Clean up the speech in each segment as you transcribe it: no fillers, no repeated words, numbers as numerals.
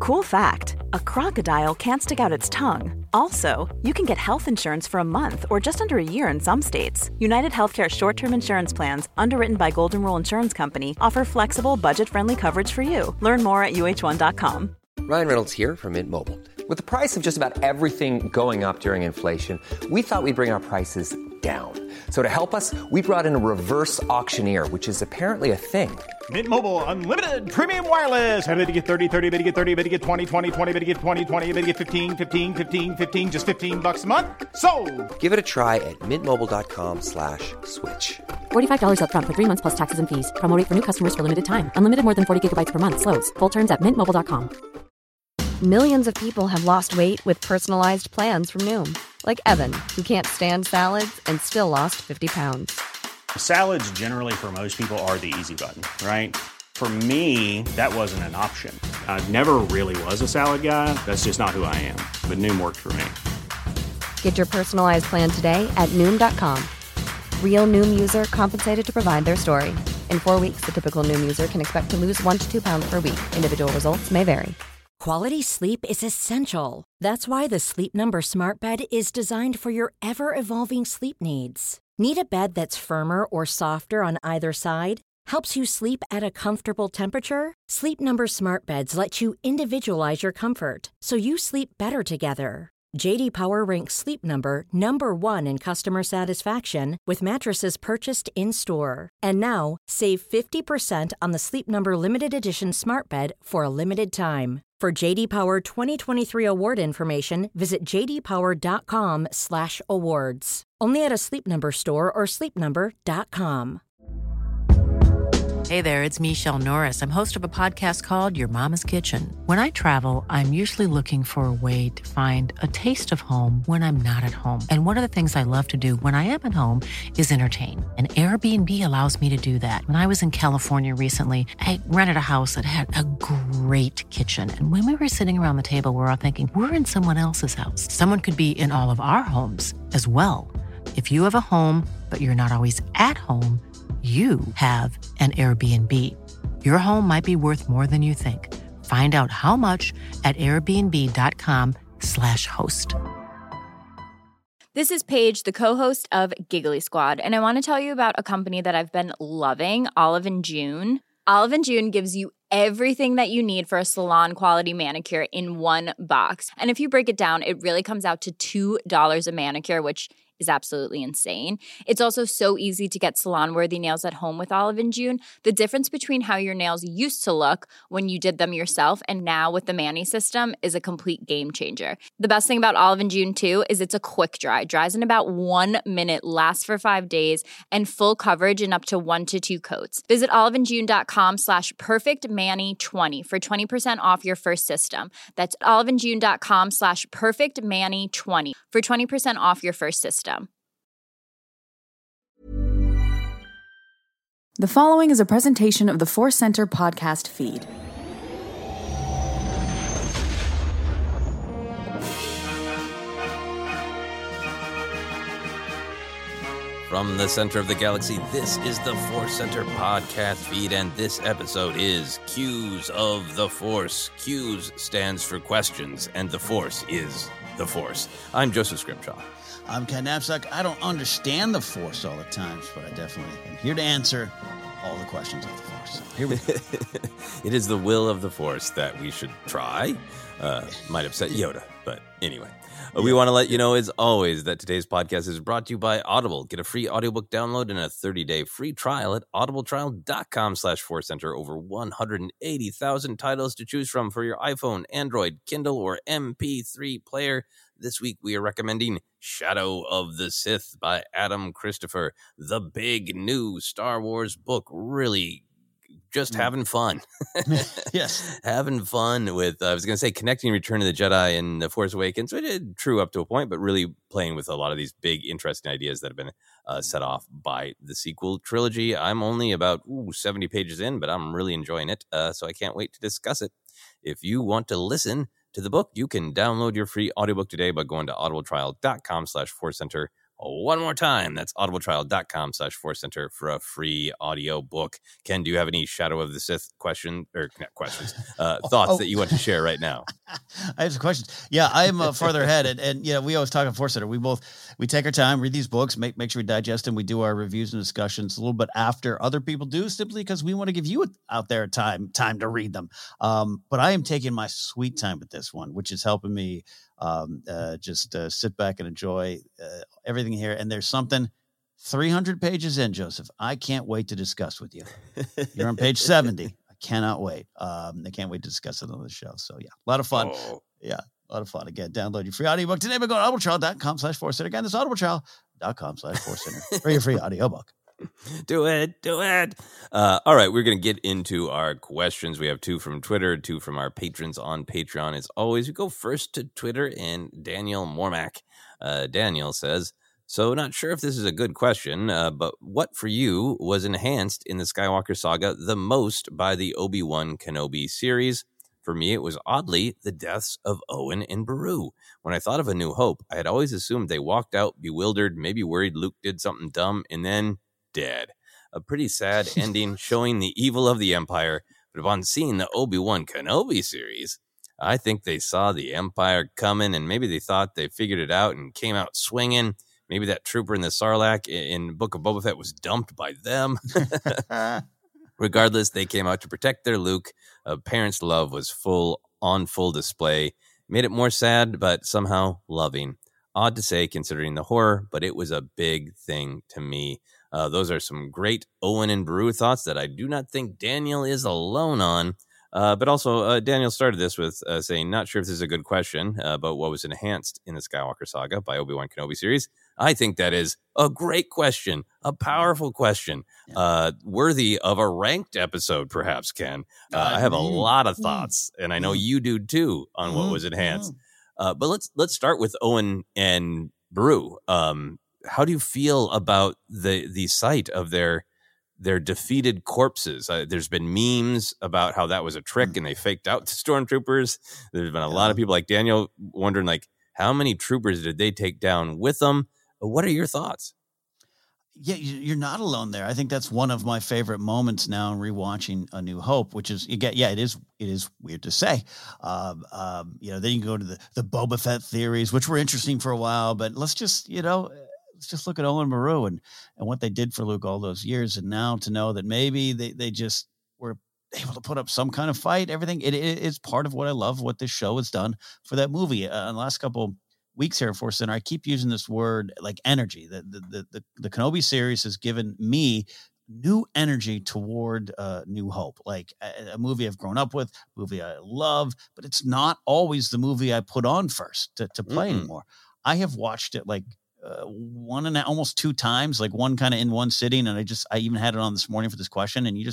Cool fact, a crocodile can't stick out its tongue. Also, you can get health insurance for a month or just under a year in some states. United Healthcare short-term insurance plans, underwritten by Golden Rule Insurance Company, offer flexible, budget-friendly coverage for you. Learn more at uh1.com. Ryan Reynolds here from Mint Mobile. With the price of just about everything going up during inflation, we thought we'd bring our prices down. So to help us, we brought in a reverse auctioneer, which is apparently a thing. Mint Mobile Unlimited Premium Wireless. How to get 30, 30, bit to get 30, bit to get 20, 20, 20, bit to get 20, 20, bit to get 15, 15, 15, 15, just $15 a month? Sold! Give it a try at mintmobile.com/switch. $45 up front for 3 months plus taxes and fees. Promo rate for new customers for limited time. Unlimited more than 40 gigabytes per month. Slows full terms at mintmobile.com. Millions of people have lost weight with personalized plans from Noom. Like Evan, who can't stand salads and still lost 50 pounds. Salads generally for most people are the easy button, right? For me, that wasn't an option. I never really was a salad guy. That's just not who I am. But Noom worked for me. Get your personalized plan today at Noom.com. Real Noom user compensated to provide their story. In 4 weeks, the typical Noom user can expect to lose 1 to 2 pounds per week. Individual results may vary. Quality sleep is essential. That's why the Sleep Number Smart Bed is designed for your ever-evolving sleep needs. Need a bed that's firmer or softer on either side? Helps you sleep at a comfortable temperature? Sleep Number Smart Beds let you individualize your comfort, so you sleep better together. J.D. Power ranks Sleep Number number 1 in customer satisfaction with mattresses purchased in-store. And now, save 50% on the Sleep Number Limited Edition Smart Bed for a limited time. For J.D. Power 2023 award information, visit jdpower.com/awards. Only at a Sleep Number store or sleepnumber.com. Hey there, it's Michelle Norris. I'm host of a podcast called Your Mama's Kitchen. When I travel, I'm usually looking for a way to find a taste of home when I'm not at home. And one of the things I love to do when I am at home is entertain. And Airbnb allows me to do that. When I was in California recently, I rented a house that had a great kitchen. And when we were sitting around the table, we're all thinking, we're in someone else's house. Someone could be in all of our homes as well. If you have a home, but you're not always at home, you have an Airbnb. Your home might be worth more than you think. Find out how much at airbnb.com/host. This is Paige, the co-host of Giggly Squad, and I want to tell you about a company that I've been loving, Olive & June. Olive & June gives you everything that you need for a salon-quality manicure in one box. And if you break it down, it really comes out to $2 a manicure, which is absolutely insane. It's also so easy to get salon-worthy nails at home with Olive & June. The difference between how your nails used to look when you did them yourself and now with the Mani system is a complete game changer. The best thing about Olive & June, too, is it's a quick dry. Dries in about 1 minute, lasts for 5 days, and full coverage in up to 1 to 2 coats. Visit oliveandjune.com/perfectmani20 for 20% off your first system. That's oliveandjune.com/perfectmani20 for 20% off your first system. The following is a presentation of the Force Center podcast feed. From the center of the galaxy, this is the Force Center podcast feed, and this episode is Cues of the Force. Cues stands for questions, and the Force is the Force. I'm Joseph Scrimshaw. I'm Ken Napzok. I don't understand the Force all the times, but I definitely am here to answer all the questions of the Force. So here we go. It is the will of the Force that we should try. Might upset Yoda, but anyway. We want to let you know, as always, that today's podcast is brought to you by Audible. Get a free audiobook download and a 30-day free trial at audibletrial.com/forcecenter. Over 180,000 titles to choose from for your iPhone, Android, Kindle, or MP3 player. This week, we are recommending Shadow of the Sith by Adam Christopher, the big new Star Wars book. Really just having fun. Yes. Having fun with, I was going to say, connecting Return of the Jedi and The Force Awakens, which is true up to a point, but really playing with a lot of these big, interesting ideas that have been set off by the sequel trilogy. I'm only about 70 pages in, but I'm really enjoying it, so I can't wait to discuss it. If you want to listen to the book, you can download your free audiobook today by going to audibletrial.com/forcecenter. One more time, that's audibletrial.com/Force Center for a free audio book. Ken, do you have any Shadow of the Sith thoughts that you want to share right now? I have some questions. Yeah, I'm farther ahead, and we always talk on Force Center. We take our time, read these books, make sure we digest them. We do our reviews and discussions a little bit after other people do, simply because we want to give you out there time to read them. But I am taking my sweet time with this one, which is helping me just sit back and enjoy everything here. And there's something 300 pages in, Joseph, I can't wait to discuss with you. You're on page 70. I cannot wait. I can't wait to discuss it on the show. So yeah, a lot of fun. Yeah, a lot of fun. Again, download your free audiobook today by going to audibletrial.com/Force Center. Again, that's audibletrial.com/Force Center for your free audiobook. Do it. All right, we're going to get into our questions. We have 2 from Twitter, 2 from our patrons on Patreon. As always, we go first to Twitter and Daniel Mormack. Daniel says, so not sure if this is a good question, but what for you was enhanced in the Skywalker saga the most by the Obi-Wan Kenobi series? For me, it was oddly the deaths of Owen and Beru. When I thought of A New Hope, I had always assumed they walked out bewildered, maybe worried Luke did something dumb, and then dead. A pretty sad ending showing the evil of the Empire. But upon seeing the Obi-Wan Kenobi series, I think they saw the Empire coming, and maybe they thought they figured it out and came out swinging. Maybe that trooper in the Sarlacc in Book of Boba Fett was dumped by them. Regardless, they came out to protect their Luke. A parent's love was on full display. Made it more sad, but somehow loving. Odd to say, considering the horror, but it was a big thing to me. Those are some great Owen and Beru thoughts that I do not think Daniel is alone on. But also, Daniel started this with saying, not sure if this is a good question, but what was enhanced in the Skywalker saga by Obi-Wan Kenobi series? I think that is a great question, a powerful question, worthy of a ranked episode, perhaps, Ken. I have a lot of thoughts, and I know you do too, on what was enhanced. But let's start with Owen and Beru. How do you feel about the sight of their defeated corpses? There's been memes about how that was a trick and they faked out the stormtroopers. There's been a lot of people like Daniel wondering, like, how many troopers did they take down with them? What are your thoughts? Yeah, you're not alone there. I think that's one of my favorite moments now in rewatching A New Hope, which is, it is weird to say. Then you can go to the Boba Fett theories, which were interesting for a while, but let's just look at Owen Beru and what they did for Luke all those years. And now to know that maybe they just were able to put up some kind of fight, everything. It is part of what I love, what this show has done for that movie. In the last couple weeks here at Force Center, I keep using this word like energy. The Kenobi series has given me new energy toward New Hope, like a movie I've grown up with, movie I love, but it's not always the movie I put on first to play anymore. I have watched it like one and almost 2 times, like one kind of in one sitting. And I even had it on this morning for this question. And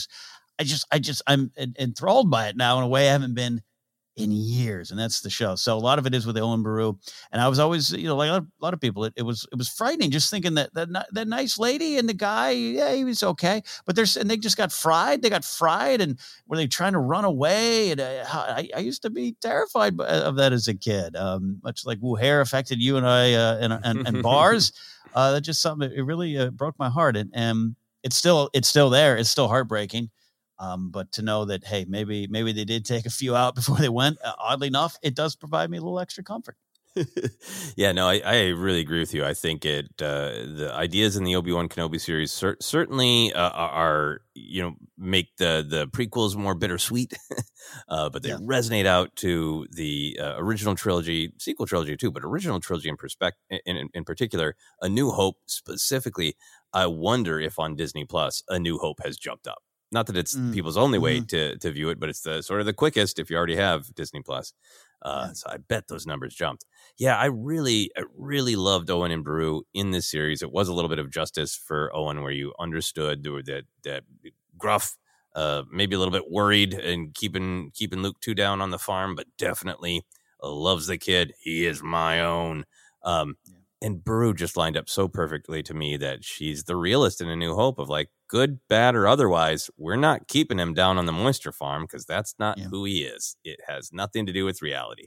I'm enthralled by it now in a way I haven't been in years. And that's the show. So a lot of it is with Owen Beru. And I was always, like a lot of people, it was frightening just thinking that nice lady and the guy, yeah, he was okay. But they just got fried. They got fried. And were they trying to run away? And I used to be terrified of that as a kid. Much like Wuher affected you and I and bars. That's just something, it really broke my heart. And it's still there. It's still heartbreaking. But to know that, hey, maybe they did take a few out before they went, oddly enough, it does provide me a little extra comfort. Yeah, no, I really agree with you. I think the ideas in the Obi-Wan Kenobi series certainly are, make the prequels more bittersweet, but they resonate out to the original trilogy, sequel trilogy too, but original trilogy in particular, A New Hope specifically. I wonder if on Disney Plus, A New Hope has jumped up. Not that it's people's only way to view it, but it's the sort of the quickest if you already have Disney Plus. So I bet those numbers jumped. Yeah, I really loved Owen and Beru in this series. It was a little bit of justice for Owen, where you understood that gruff, maybe a little bit worried and keeping Luke 2 down on the farm, but definitely loves the kid. He is my own. And Beru just lined up so perfectly to me that she's the realist in A New Hope of like, good, bad, or otherwise, we're not keeping him down on the moisture farm because that's not who he is. It has nothing to do with reality.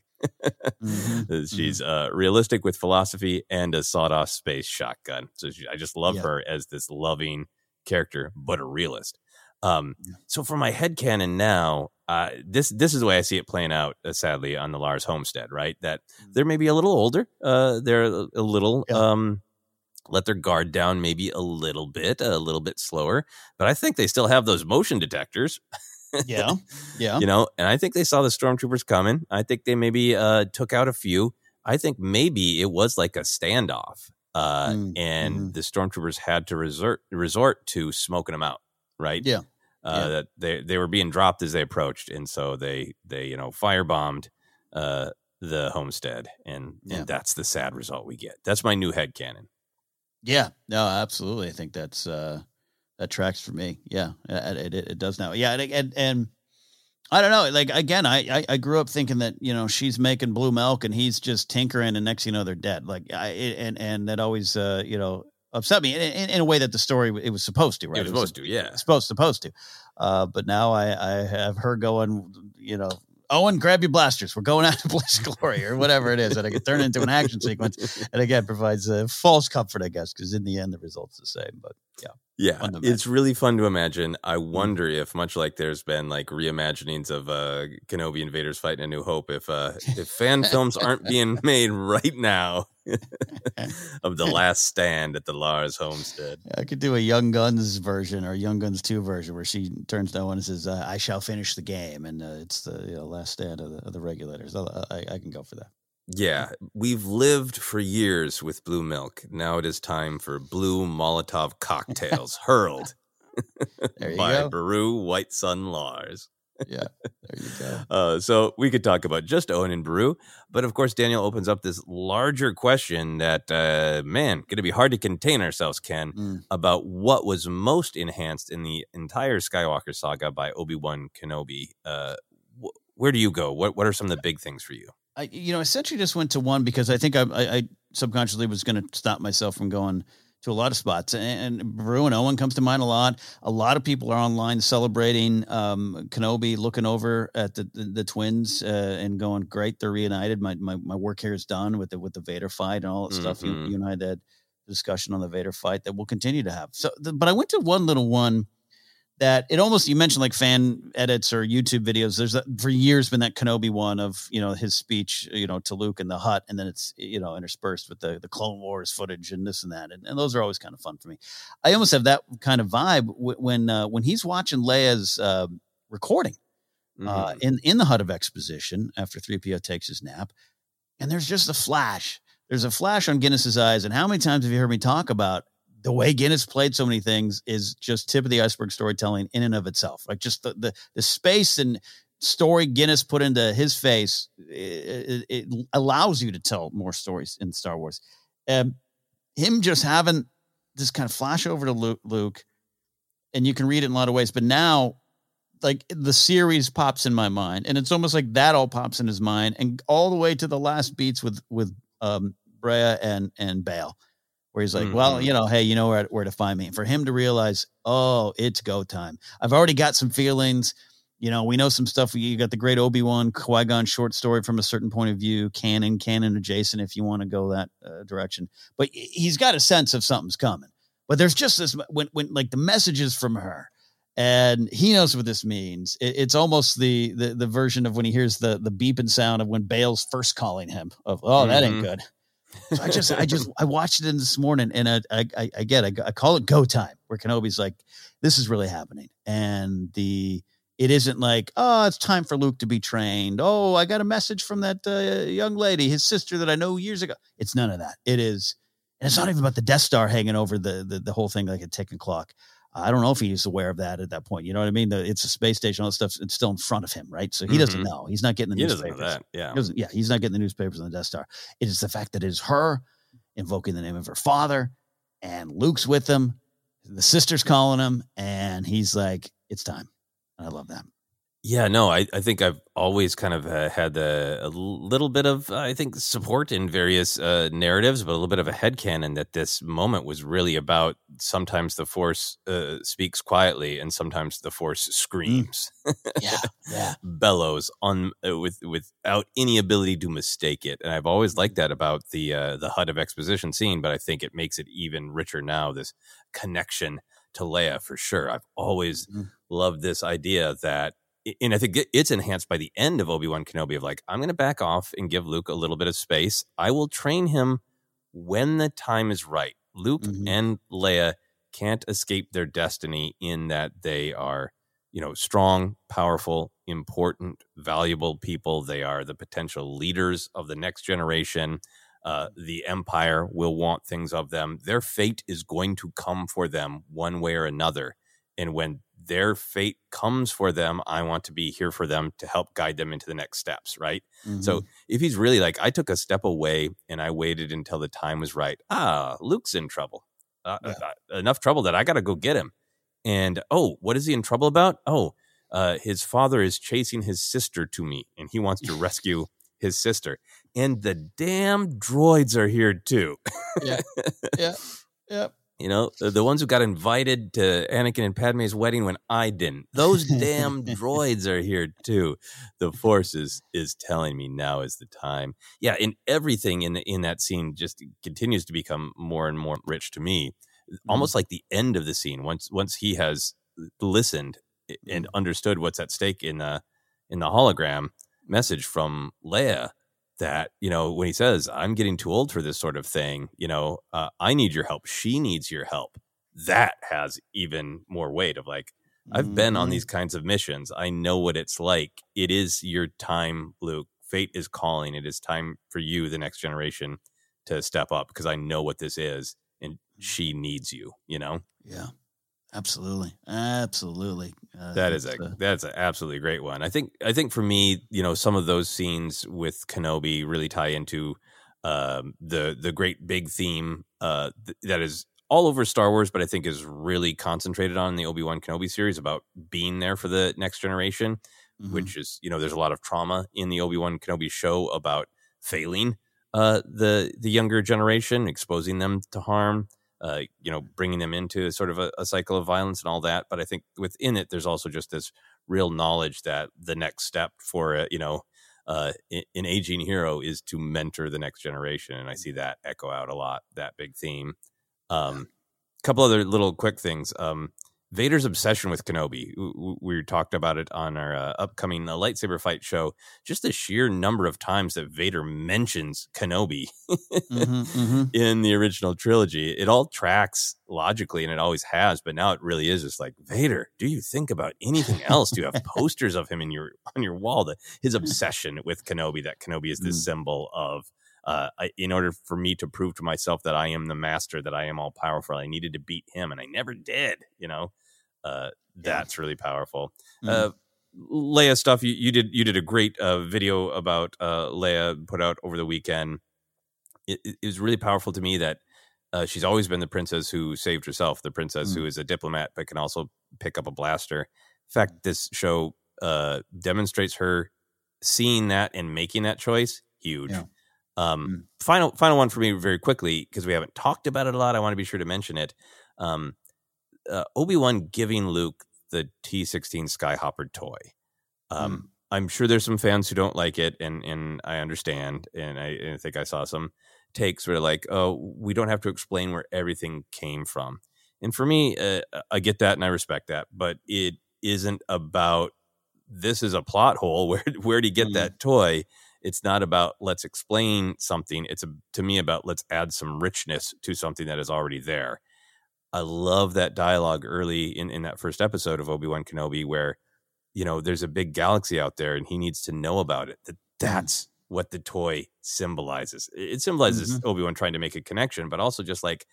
She's realistic with philosophy and a sawed-off space shotgun. So I just love her as this loving character, but a realist. So for my headcanon now, this is the way I see it playing out, sadly, on the Lars homestead, right? That they're maybe a little older. They're a little let their guard down maybe a little bit slower. But I think they still have those motion detectors. Yeah. And I think they saw the stormtroopers coming. I think they maybe took out a few. I think maybe it was like a standoff. And the stormtroopers had to resort to smoking them out, right? Yeah. That they were being dropped as they approached, and so they firebombed the homestead, and that's the sad result we get. That's my new headcanon. Yeah, no, absolutely. I think that's that tracks for me. Yeah, it does now. Yeah, and I don't know. Like again, I grew up thinking that she's making blue milk and he's just tinkering, and next they're dead. Like and that always upset me in a way that the story it was supposed to, right? It was supposed to, yeah. Supposed to. But now I have her going, Owen, grab your blasters. We're going out to Blaze Glory or whatever it is. And I can turn it into an action sequence. And again, provides a false comfort, I guess, because in the end, the result's the same. But yeah, it's really fun to imagine. I wonder if, much like there's been like reimaginings of Kenobi and Vader's fight in A New Hope, if fan films aren't being made right now of The Last Stand at the Lars homestead. I could do a Young Guns version or Young Guns 2 version where she turns to Owen and says, I shall finish the game. And it's the last stand of the regulators. I can go for that. Yeah, we've lived for years with blue milk. Now it is time for blue Molotov cocktails hurled by Beru White Sun Lars. Yeah, there you go. So we could talk about just Owen and Beru, but of course Daniel opens up this larger question that, going to be hard to contain ourselves, Ken, about what was most enhanced in the entire Skywalker saga by Obi-Wan Kenobi. Where do you go? What are some of the big things for you? I essentially just went to one because I think I subconsciously was going to stop myself from going to a lot of spots. And Beru and Owen comes to mind a lot. A lot of people are online celebrating Kenobi, looking over at the twins and going, great, they're reunited. My work here is done with the Vader fight and all that stuff. You and I had a discussion on the Vader fight that we'll continue to have. So, but I went to one little one that it almost, you mentioned like fan edits or YouTube videos. There's for years been that Kenobi one of, his speech, to Luke in the hut. And then it's, interspersed with the Clone Wars footage and this and that. And those are always kind of fun for me. I almost have that kind of vibe when he's watching Leia's recording in the hut of exposition after 3PO takes his nap. And there's just a flash. There's a flash on Guinness's eyes. And how many times have you heard me talk about the way Guinness played so many things is just tip of the iceberg storytelling in and of itself. Like just the space and story Guinness put into his face, it allows you to tell more stories in Star Wars. Him just having this kind of flash over to Luke, and you can read it in a lot of ways, but now like the series pops in my mind, and it's almost like that all pops in his mind, and all the way to the last beats with Breha and Bail, where he's like, well, hey, you know where to find me. And for him to realize, oh, it's go time. I've already got some feelings. We know some stuff. You got the great Obi-Wan Qui-Gon short story from a certain point of view, canon adjacent, if you want to go that direction. But he's got a sense of something's coming. But there's just this, when like the messages from her, and he knows what this means. It's almost the version of when he hears the beeping sound of when Bail's first calling him of, oh, that ain't good. So I watched it this morning, and I call it go time, where Kenobi's like, this is really happening. And it isn't like, oh, it's time for Luke to be trained. Oh, I got a message from that young lady, his sister that I know years ago. It's none of that. It is. And it's not even about the Death Star hanging over the whole thing like a ticking clock. I don't know if he's aware of that at that point. You know what I mean? It's a space station, all that stuff. It's still in front of him, right? So he doesn't know. He's not getting the newspapers. Doesn't know that. Yeah. He's not getting the newspapers on the Death Star. It is the fact that it is her invoking the name of her father, and Luke's with him. The sister's calling him, and he's like, it's time. And I love that. Yeah, no, I think I've always kind of had a little bit of, I think, support in various narratives, but a little bit of a headcanon that this moment was really about sometimes the Force speaks quietly and sometimes the Force screams. Yeah. Bellows on without any ability to mistake it. And I've always liked that about the Hut of Exposition scene, but I think it makes it even richer now, this connection to Leia for sure. I've always loved this idea that, and I think it's enhanced by the end of Obi-Wan Kenobi of like, I'm going to back off and give Luke a little bit of space. I will train him when the time is right. Luke and Leia can't escape their destiny in that they are, strong, powerful, important, valuable people. They are the potential leaders of the next generation. The Empire will want things of them. Their fate is going to come for them one way or another. And when their fate comes for them, I want to be here for them to help guide them into the next steps, right? So if he's really like, I took a step away and I waited until the time was right. Luke's in trouble. Enough trouble that I got to go get him. And, what is he in trouble about? His father is chasing his sister to me, and he wants to rescue his sister. And the damn droids are here too. Yeah. The ones who got invited to Anakin and Padme's wedding when I didn't. Those damn droids are here too. The Force is telling me now is the time. Yeah, and everything in that scene just continues to become more and more rich to me. Almost like the end of the scene, once he has listened and understood what's at stake in the hologram message from Leia. That, when he says, I'm getting too old for this sort of thing, I need your help. She needs your help. That has even more weight of like, I've been on these kinds of missions. I know what it's like. It is your time, Luke. Fate is calling. It is time for you, the next generation, to step up because I know what this is and she needs you, Yeah. Absolutely. That's an absolutely great one. I think for me, some of those scenes with Kenobi really tie into the great big theme that is all over Star Wars, but I think is really concentrated on the Obi-Wan Kenobi series about being there for the next generation, which is, there's a lot of trauma in the Obi-Wan Kenobi show about failing the younger generation, exposing them to harm. Bringing them into sort of a cycle of violence and all that. But I think within it, there's also just this real knowledge that the next step for, an aging hero is to mentor the next generation. And I see that echo out a lot, that big theme. Couple other little quick things. Vader's obsession with Kenobi. We talked about it on our upcoming lightsaber fight show. Just the sheer number of times that Vader mentions Kenobi in the original trilogy. It all tracks logically, and it always has. But now it really is just like, Vader, do you think about anything else? Do you have posters of him on your wall? His obsession with Kenobi, that Kenobi is this symbol of, in order for me to prove to myself that I am the master, that I am all powerful, I needed to beat him, and I never did, That's really powerful. Leia stuff. You did a great video about Leia put out over the weekend. It was really powerful to me that she's always been the princess who saved herself, the princess who is a diplomat but can also pick up a blaster. In fact, this show demonstrates her seeing that and making that choice. Huge. Final one for me very quickly, because we haven't talked about it a lot. I want to be sure to mention it. Obi-Wan giving Luke the T-16 Skyhopper toy. I'm sure there's some fans who don't like it, and I understand, and I think I saw some takes where like, oh, we don't have to explain where everything came from. And for me, I get that and I respect that, but it isn't about, this is a plot hole. Where do you get that toy? It's not about let's explain something. It's to me about let's add some richness to something that is already there. I love that dialogue early in that first episode of Obi-Wan Kenobi where, there's a big galaxy out there and he needs to know about it. That's what the toy symbolizes. It symbolizes Obi-Wan trying to make a connection, but also just like,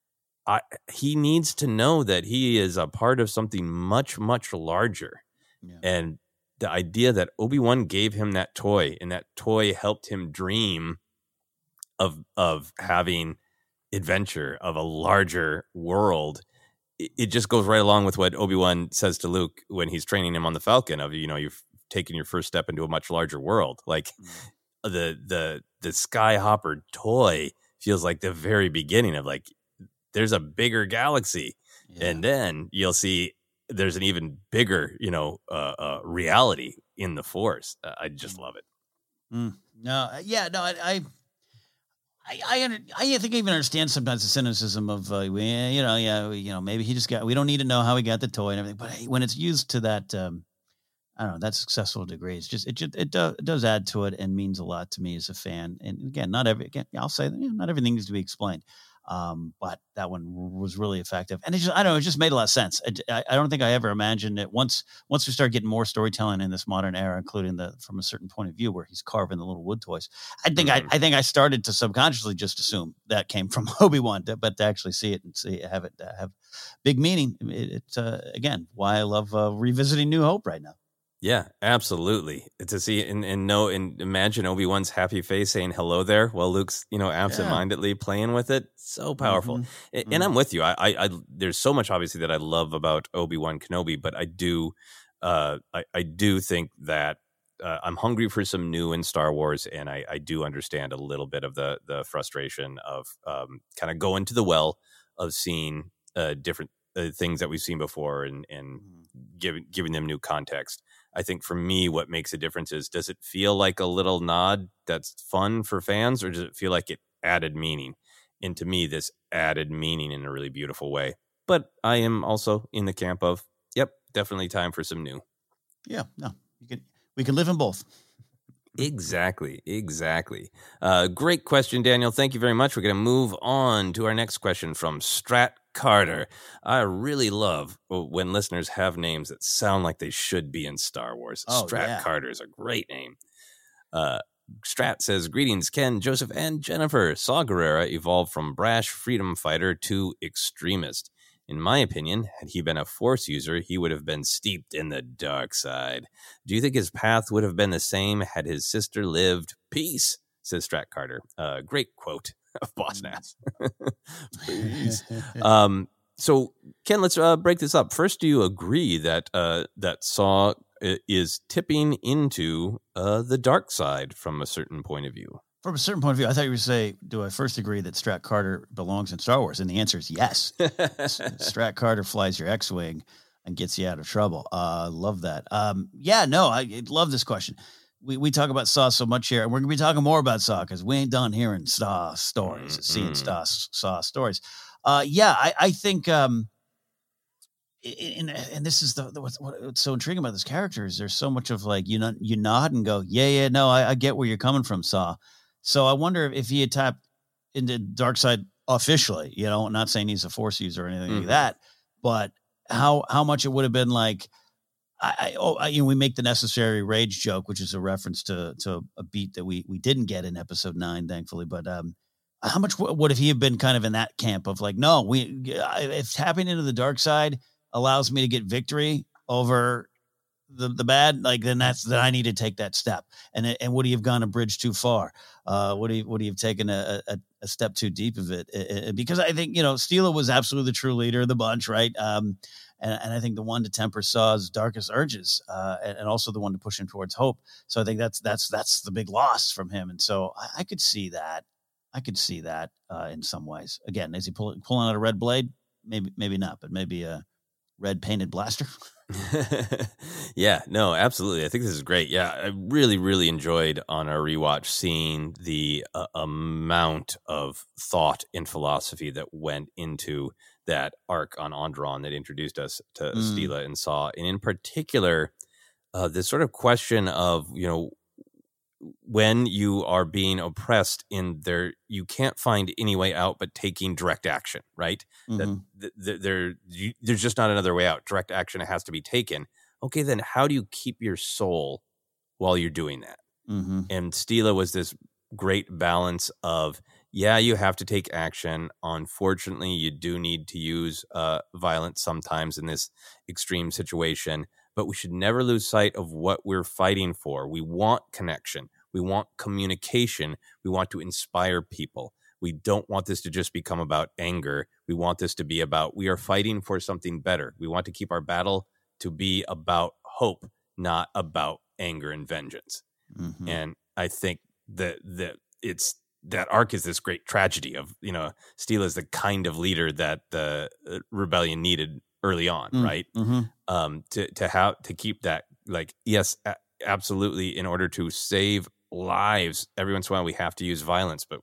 he needs to know that he is a part of something much, much larger. Yeah. And the idea that Obi-Wan gave him that toy and that toy helped him dream of having adventure, of a larger world, it just goes right along with what Obi-Wan says to Luke when he's training him on the Falcon of, you've taken your first step into a much larger world. Like the Skyhopper toy feels like the very beginning of like, there's a bigger galaxy. Yeah. And then you'll see there's an even bigger, reality in the Force. I just love it. No, yeah, no, I think I even understand sometimes the cynicism of, maybe he just we don't need to know how he got the toy and everything. But when it's used to that, I don't know, that successful degree, it does add to it and means a lot to me as a fan. And again, I'll say not everything needs to be explained. But that one was really effective. And it just made a lot of sense. I don't think I ever imagined it once we start getting more storytelling in this modern era, including from a certain point of view where he's carving the little wood toys. I think I started to subconsciously just assume that came from Obi-Wan, but to actually see it and have big meaning. It's again, why I love revisiting New Hope right now. Yeah, absolutely. To see and imagine Obi-Wan's happy face saying hello there while Luke's, absentmindedly playing with it. So powerful. Mm-hmm. And I'm with you. I there's so much obviously that I love about Obi-Wan Kenobi, but I do think that I'm hungry for some new in Star Wars, and I do understand a little bit of the frustration of kind of going to the well of seeing different things that we've seen before and giving them new context. I think for me, what makes a difference is, does it feel like a little nod that's fun for fans, or does it feel like it added meaning? And to me, this added meaning in a really beautiful way. But I am also in the camp of, yep, definitely time for some new. Yeah, no, we can live in both. Exactly. Great question, Daniel. Thank you very much. We're going to move on to our next question from Strat Carter. I really love when listeners have names that sound like they should be in Star Wars. Strat Carter is a great name. Strat says, greetings, Ken, Joseph, and Jennifer. Saw Gerrera evolve from brash freedom fighter to extremist. In my opinion, had he been a Force user, he would have been steeped in the dark side. Do you think his path would have been the same had his sister lived? Peace, says Strat Carter. Great quote of Boss Nass. Please. So, Ken, let's break this up. First, do you agree that that Saw is tipping into the dark side from a certain point of view? From a certain point of view, I thought you would say, do I first agree that Strat Carter belongs in Star Wars? And the answer is yes. Strat Carter flies your X-Wing and gets you out of trouble. Love that. I love this question. We talk about Saw so much here, and we're going to be talking more about Saw because we ain't done hearing Saw stories, seeing Saw stories. I think, and this is what's so intriguing about this character is there's so much of like, you nod and go, no, I get where you're coming from, Saw. So I wonder if he had tapped into dark side officially, not saying he's a Force user or anything like that, but how much it would have been like, we make the necessary rage joke, which is a reference to a beat that we didn't get in episode 9, thankfully. But how much would have he have been kind of in that camp of like, no, if tapping into the dark side allows me to get victory over the bad, like then I need to take that step. And would he have gone a bridge too far? Would he have taken a step too deep of it? Because I think Steela was absolutely the true leader of the bunch, right? And I think the one to temper Saw's darkest urges, and also the one to push him towards hope. So I think that's the big loss from him. And so I could see that. In some ways. Again, is he pulling out a red blade? Maybe not, but maybe a red painted blaster. Yeah, no, absolutely. I think this is great. Yeah, I really, really enjoyed on our rewatch seeing the amount of thought and philosophy that went into that arc on Onderon that introduced us to Steela and Saw, and in particular, this sort of question of when you are being oppressed in there, you can't find any way out but taking direct action, right? There's just not another way out. Direct action has to be taken. Okay, then how do you keep your soul while you're doing that? And Steela was this great balance of, you have to take action. Unfortunately, you do need to use violence sometimes in this extreme situation, but we should never lose sight of what we're fighting for. We want connection. We want communication. We want to inspire people. We don't want this to just become about anger. We want this to be about, we are fighting for something better. We want to keep our battle to be about hope, not about anger and vengeance. Mm-hmm. And I think that arc is this great tragedy of, Steele is the kind of leader that the rebellion needed early on, right? Mm-hmm. To keep that, like, yes, absolutely. In order to save lives, every once in a while we have to use violence, but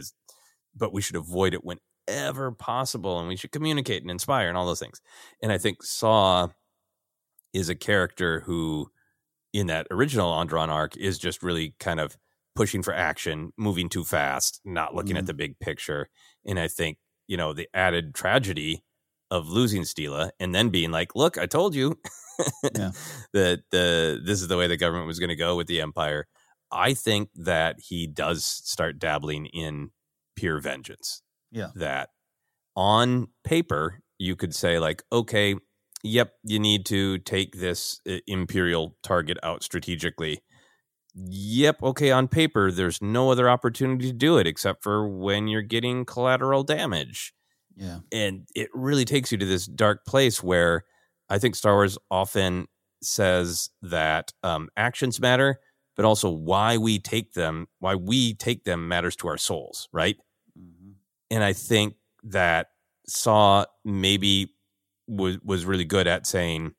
we should avoid it whenever possible, and we should communicate and inspire and all those things. And I think Saw is a character who, in that original Onderon arc, is just really kind of pushing for action, moving too fast, not looking at the big picture. And I think, the added tragedy of losing Steele and then being like, look, I told you that this is the way the government was going to go with the Empire. I think that he does start dabbling in pure vengeance. Yeah. That on paper, you could say, like, okay, yep, you need to take this Imperial target out strategically. Yep, okay, on paper, there's no other opportunity to do it except for when you're getting collateral damage. Yeah. And it really takes you to this dark place where I think Star Wars often says that actions matter, but also why we take them matters to our souls, right? Mm-hmm. And I think that Saw maybe was really good at saying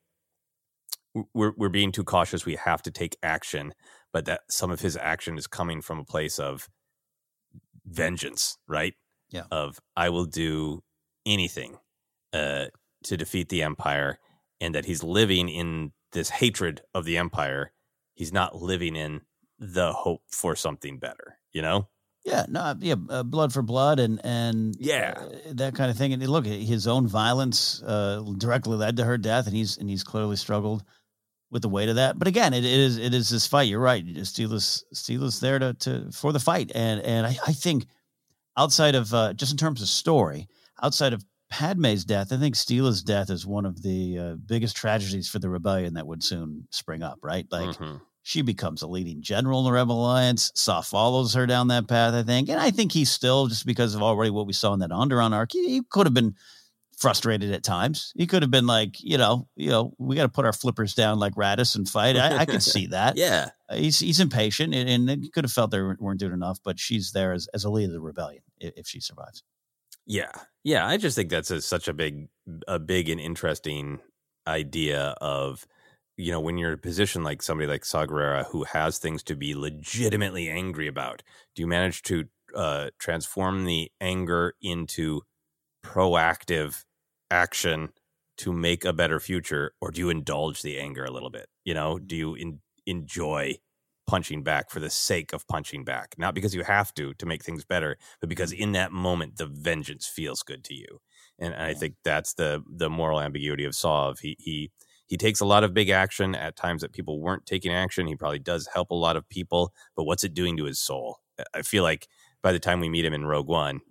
we're being too cautious. We have to take action, but that some of his action is coming from a place of vengeance, right? Yeah. Of I will do anything to defeat the Empire, and that he's living in this hatred of the Empire. He's not living in the hope for something better, Yeah, no, blood for blood and that kind of thing. And look, his own violence directly led to her death, and he's clearly struggled with the weight of that. But again, it is this fight. You're right. Steele's there for the fight, and I think outside of just in terms of story, outside of Padme's death, I think Steele's death is one of the biggest tragedies for the rebellion that would soon spring up. Right, like. Mm-hmm. She becomes a leading general in the Rebel Alliance. Saw follows her down that path, I think. And I think he's still, just because of already what we saw in that Onderon arc, he could have been frustrated at times. He could have been like, we got to put our flippers down like Radis and fight. I could see that. Yeah. He's impatient, and he could have felt they weren't doing enough, but she's there as a leader of the rebellion if she survives. Yeah. Yeah. I just think that's such a big and interesting idea of, when you're in a position like somebody like Saw Gerrera who has things to be legitimately angry about, do you manage to transform the anger into proactive action to make a better future, or do you indulge the anger a little bit? Do you enjoy punching back for the sake of punching back, not because you have to make things better, but because in that moment the vengeance feels good to you? And I think that's the moral ambiguity of Saw. He takes a lot of big action at times that people weren't taking action. He probably does help a lot of people, but what's it doing to his soul? I feel like by the time we meet him in Rogue One,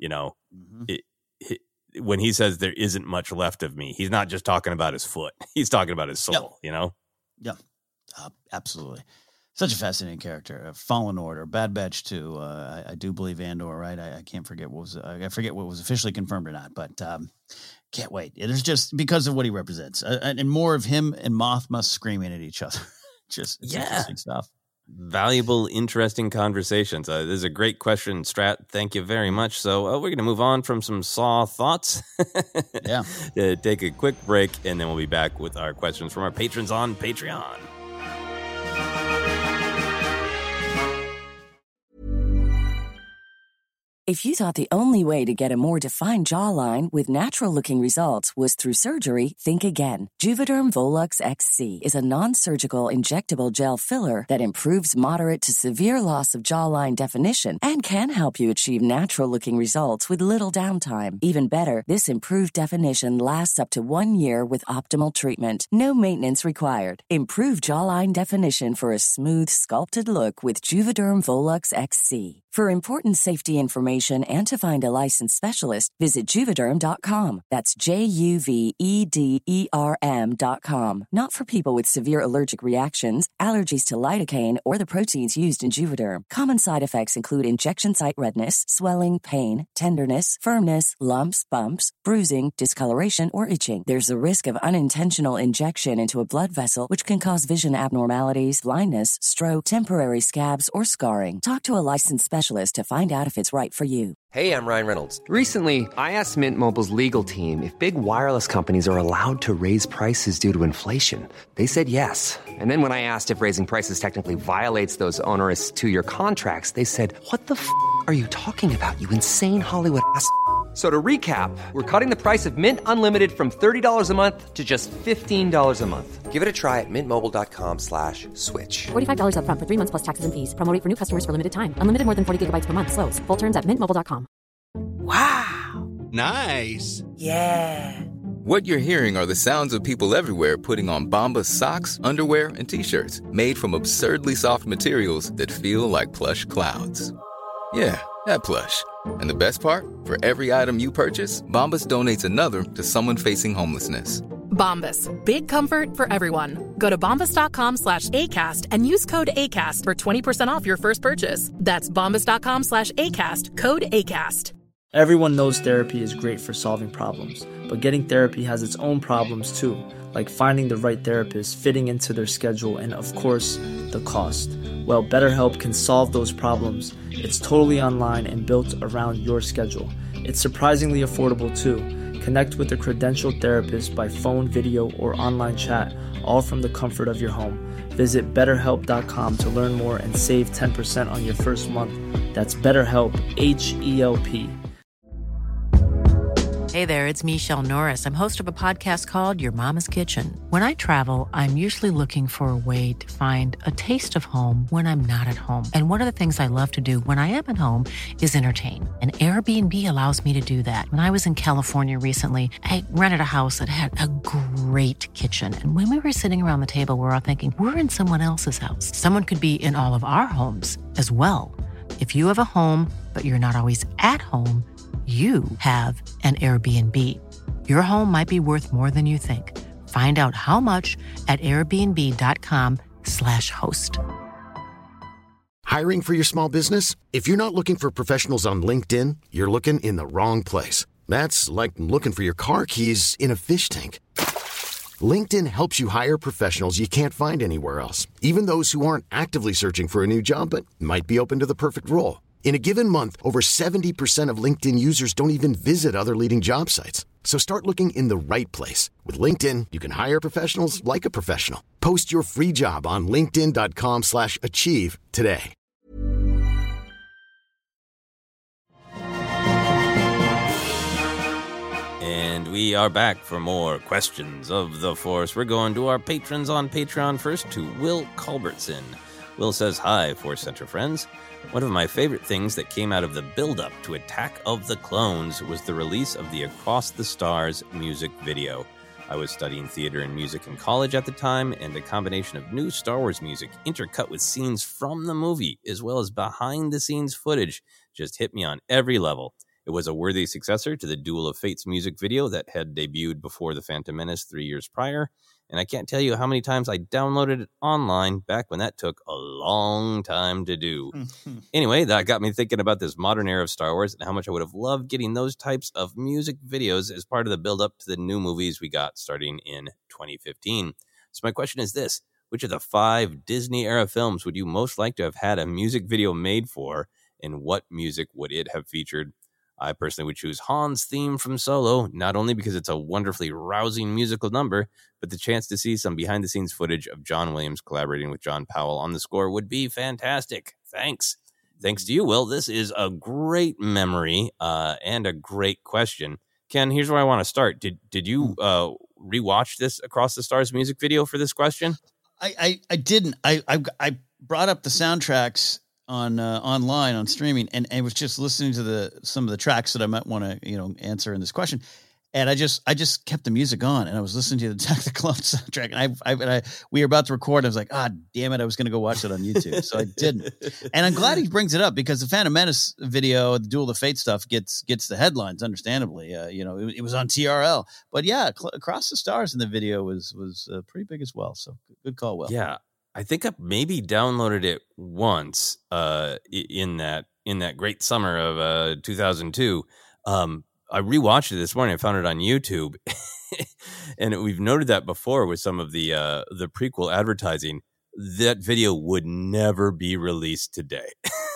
when he says there isn't much left of me, he's not just talking about his foot. He's talking about his soul, Yeah, absolutely. Such a fascinating character. Fallen Order, Bad Batch 2. I do believe Andor, right? I can't forget I forget what was officially confirmed or not, but can't wait. It is just because of what he represents, and more of him and Mothma screaming at each other. Just interesting stuff. Valuable, interesting conversations. This is a great question, Strat. Thank you very much. So we're going to move on from some Saw thoughts. Take a quick break, and then we'll be back with our questions from our patrons on Patreon. If you thought the only way to get a more defined jawline with natural-looking results was through surgery, think again. Juvederm Volux XC is a non-surgical injectable gel filler that improves moderate to severe loss of jawline definition and can help you achieve natural-looking results with little downtime. Even better, this improved definition lasts up to 1 year with optimal treatment. No maintenance required. Improve jawline definition for a smooth, sculpted look with Juvederm Volux XC. For important safety information information and to find a licensed specialist, visit Juvederm.com. That's JUVEDERM.com. Not for people with severe allergic reactions, allergies to lidocaine, or the proteins used in Juvederm. Common side effects include injection site redness, swelling, pain, tenderness, firmness, lumps, bumps, bruising, discoloration, or itching. There's a risk of unintentional injection into a blood vessel, which can cause vision abnormalities, blindness, stroke, temporary scabs, or scarring. Talk to a licensed specialist to find out if it's right for you. Hey, I'm Ryan Reynolds. Recently, I asked Mint Mobile's legal team if big wireless companies are allowed to raise prices due to inflation. They said yes. And then when I asked if raising prices technically violates those onerous two-year contracts, they said, "What the f*** are you talking about, you insane Hollywood ass?" So to recap, we're cutting the price of Mint Unlimited from $30 a month to just $15 a month. Give it a try at mintmobile.com/switch. $45 up front for 3 months plus taxes and fees. Promo rate for new customers for limited time. Unlimited more than 40 gigabytes per month. Slows full terms at mintmobile.com. Wow. Nice. Yeah. What you're hearing are the sounds of people everywhere putting on Bombas socks, underwear, and T-shirts made from absurdly soft materials that feel like plush clouds. Yeah, that plush. And the best part? For every item you purchase, Bombas donates another to someone facing homelessness. Bombas. Big comfort for everyone. Go to bombas.com/ACAST and use code ACAST for 20% off your first purchase. That's bombas.com/ACAST. Code ACAST. Everyone knows therapy is great for solving problems, but getting therapy has its own problems too, like finding the right therapist, fitting into their schedule, and of course, the cost. Well, BetterHelp can solve those problems. It's totally online and built around your schedule. It's surprisingly affordable too. Connect with a credentialed therapist by phone, video, or online chat, all from the comfort of your home. Visit BetterHelp.com to learn more and save 10% on your first month. That's BetterHelp, H-E-L-P. Hey there, it's Michelle Norris. I'm host of a podcast called Your Mama's Kitchen. When I travel, I'm usually looking for a way to find a taste of home when I'm not at home. And one of the things I love to do when I am at home is entertain. And Airbnb allows me to do that. When I was in California recently, I rented a house that had a great kitchen. And when we were sitting around the table, we were all thinking, we're in someone else's house. Someone could be in all of our homes as well. If you have a home, but you're not always at home, you have an Airbnb. Your home might be worth more than you think. Find out how much at airbnb.com/host. Hiring for your small business? If you're not looking for professionals on LinkedIn, you're looking in the wrong place. That's like looking for your car keys in a fish tank. LinkedIn helps you hire professionals you can't find anywhere else, even those who aren't actively searching for a new job but might be open to the perfect role. In a given month, over 70% of LinkedIn users don't even visit other leading job sites. So start looking in the right place. With LinkedIn, you can hire professionals like a professional. Post your free job on linkedin.com/achieve today. And we are back for more Questions of the Force. We're going to our patrons on Patreon first, to Will Culbertson. Will says, "Hi, Force Center friends. One of my favorite things that came out of the build-up to Attack of the Clones was the release of the Across the Stars music video. I was studying theater and music in college at the time, and a combination of new Star Wars music intercut with scenes from the movie, as well as behind-the-scenes footage, just hit me on every level. It was a worthy successor to the Duel of Fates music video that had debuted before The Phantom Menace 3 years prior, and I can't tell you how many times I downloaded it online back when that took a long time to do. Anyway, that got me thinking about this modern era of Star Wars and how much I would have loved getting those types of music videos as part of the build-up to the new movies we got starting in 2015. So my question is this: which of the 5 Disney-era films would you most like to have had a music video made for, and what music would it have featured? I personally would choose Han's theme from Solo, not only because it's a wonderfully rousing musical number, but the chance to see some behind-the-scenes footage of John Williams collaborating with John Powell on the score would be fantastic. Thanks. Thanks to you, Will. This is a great memory and a great question. Ken, here's where I want to start. Did you rewatch this Across the Stars music video for this question? I didn't. I brought up the soundtracks on online on streaming and was just listening to some of the tracks that I might want to answer in this question, And I just kept the music on, and I was listening to the Attack the Clones soundtrack. And we were about to record. I was like, damn it, I was going to go watch it on YouTube, so I didn't. And I'm glad he brings it up because the Phantom Menace video, the Duel of Fate stuff, gets the headlines. Understandably, it was on TRL. But yeah, Across the Stars in the video was pretty big as well. So good call, Will. Yeah, I think I maybe downloaded it once in that great summer of 2002. I rewatched it this morning. I found it on YouTube, and we've noted that before with some of the prequel advertising. That video would never be released today.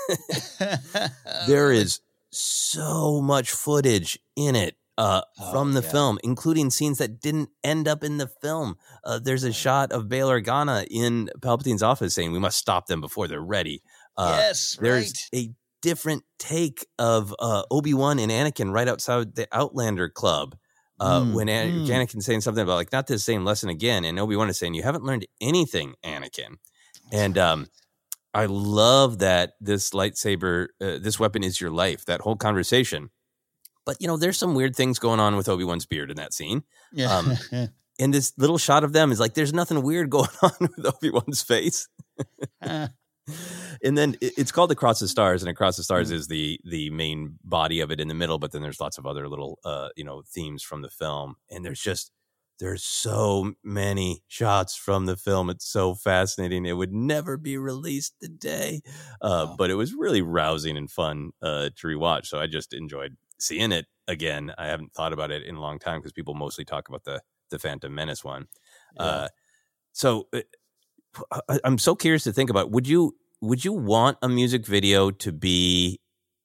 There is so much footage in it from the film, including scenes that didn't end up in the film. There's a shot of Bail Organa in Palpatine's office saying, "We must stop them before they're ready." Yes, there's right. a different take of Obi-Wan and Anakin right outside the Outlander Club when Anakin's saying something about like not the same lesson again, and Obi-Wan is saying, "You haven't learned anything, Anakin." And I love that this lightsaber, this weapon is your life, that whole conversation. But there's some weird things going on with Obi-Wan's beard in that scene. Yeah. And this little shot of them is like there's nothing weird going on with Obi-Wan's face. And then it's called Across the Stars, and Across the Stars is the main body of it in the middle, but then there's lots of other little themes from the film, and there's so many shots from the film. It's so fascinating. It would never be released today, but it was really rousing and fun to rewatch. So I just enjoyed seeing it again. I haven't thought about it in a long time because people mostly talk about the Phantom Menace one. So I'm so curious to think about, would you want a music video to be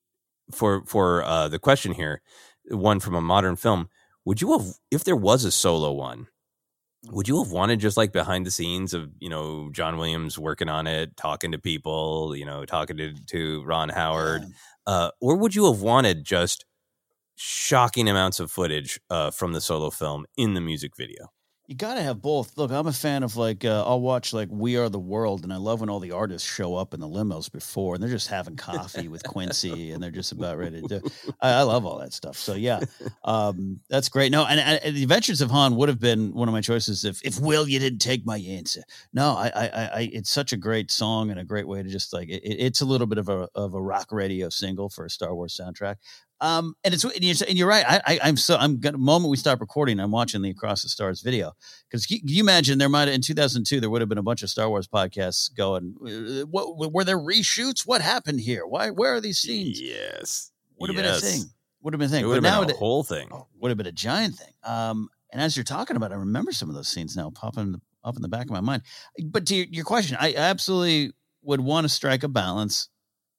for the question here, one from a modern film, would you have, if there was a solo one, would you have wanted just like behind the scenes of, John Williams working on it, talking to people, talking to Ron Howard, or would you have wanted just shocking amounts of footage from the solo film in the music video? You got to have both. Look, I'm a fan of I'll watch We Are the World, and I love when all the artists show up in the limos before, and they're just having coffee with Quincy, and they're just about ready to do. I love all that stuff. So yeah, that's great. No, and The Adventures of Han would have been one of my choices if Will, you didn't take my answer. No, I it's such a great song and a great way to just it's a little bit of a rock radio single for a Star Wars soundtrack. And you're right. I'm gonna, the moment we stop recording, I'm watching the Across the Stars video, because can you imagine in 2002 there would have been a bunch of Star Wars podcasts going, what were there reshoots? What happened here? Where are these scenes? Yes, would have been a thing. Would have been a thing. It would have been a whole thing. Would have been a giant thing. And as you're talking about it, I remember some of those scenes now popping up in the back of my mind. But to your question, I absolutely would want to strike a balance.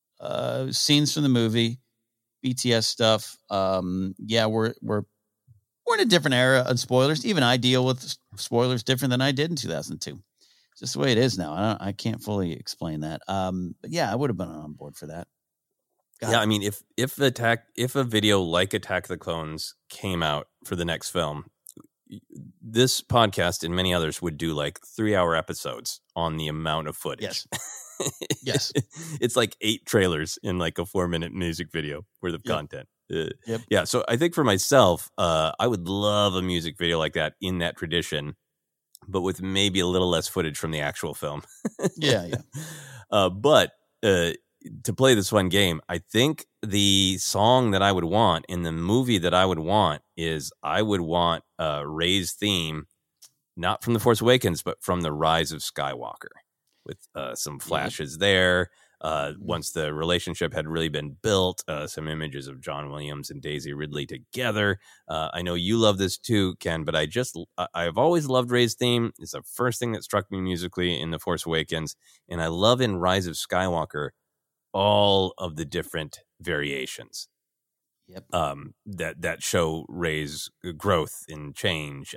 Scenes from the movie, BTS stuff. We're in a different era of spoilers. Even I deal with spoilers different than I did in 2002. It's just the way it is now. I can't fully explain that. But yeah, I would have been on board for that. I mean, if a video like Attack the Clones came out for the next film, this podcast and many others would do 3-hour episodes on the amount of footage. Yes. Yes. It's 8 trailers in a 4-minute music video worth of content. Yep. Yeah. So I think for myself, I would love a music video like that in that tradition, but with maybe a little less footage from the actual film. Yeah. But to play this fun game, I think the song that I would want in the movie that I would want is I would want Rey's theme, not from The Force Awakens, but from The Rise of Skywalker, with some flashes there. Once the relationship had really been built, some images of John Williams and Daisy Ridley together. I know you love this too, Ken, but I've always loved Rey's theme. It's the first thing that struck me musically in The Force Awakens. And I love in Rise of Skywalker all of the different variations. Yep. That show Rey's growth and change.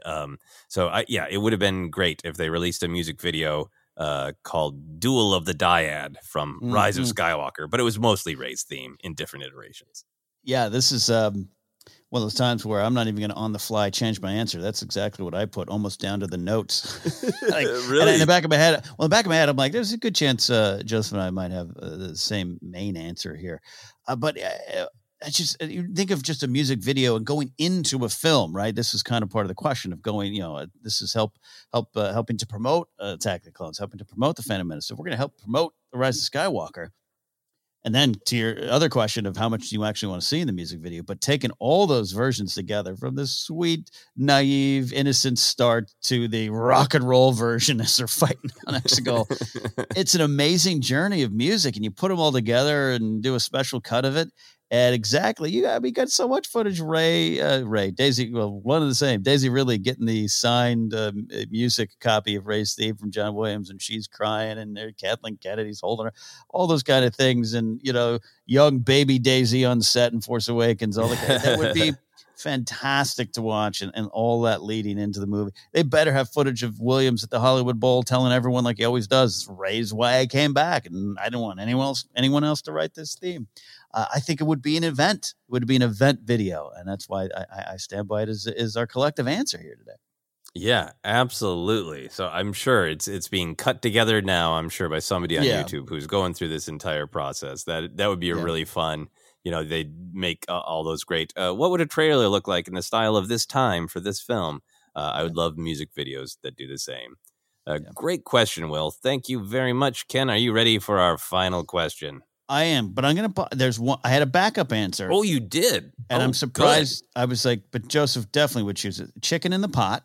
It would have been great if they released a music video called Duel of the Dyad from Rise of Skywalker, but it was mostly Rey's theme in different iterations. Yeah, this is one of those times where I'm not even going to on the fly change my answer. That's exactly what I put, almost down to the notes. Really? And in the back of my head, I'm like, there's a good chance Joseph and I might have the same main answer here. But you think of just a music video and going into a film, right? This is kind of part of the question of going, this is helping to promote Attack of the Clones, helping to promote The Phantom Menace. So we're going to help promote The Rise of Skywalker. And then to your other question of how much do you actually want to see in the music video, but taking all those versions together from the sweet, naive, innocent start to the rock and roll version as they're fighting on Exegol, it's an amazing journey of music, and you put them all together and do a special cut of it. And exactly, we got so much footage. Daisy, well, one of the same. Daisy Ridley getting the signed music copy of Ray's theme from John Williams, and she's crying, and Kathleen Kennedy's holding her, all those kind of things, and young baby Daisy on set in Force Awakens, all that would be fantastic to watch, and all that leading into the movie. They better have footage of Williams at the Hollywood Bowl telling everyone, like he always does, Ray's why I came back, and I don't want anyone else to write this theme. I think it would be an event. It would be an event video, and that's why I stand by it as our collective answer here today. Yeah, absolutely. So I'm sure it's being cut together now, I'm sure, by somebody on YouTube who's going through this entire process. That would be a really fun, they'd make all those great, what would a trailer look like in the style of this time for this film? I would love music videos that do the same. Great question, Will. Thank you very much. Ken, are you ready for our final question? I am, but there's one. I had a backup answer. Oh, you did? And I'm surprised. Good. I was like, but Joseph definitely would choose it. Chicken in the Pot.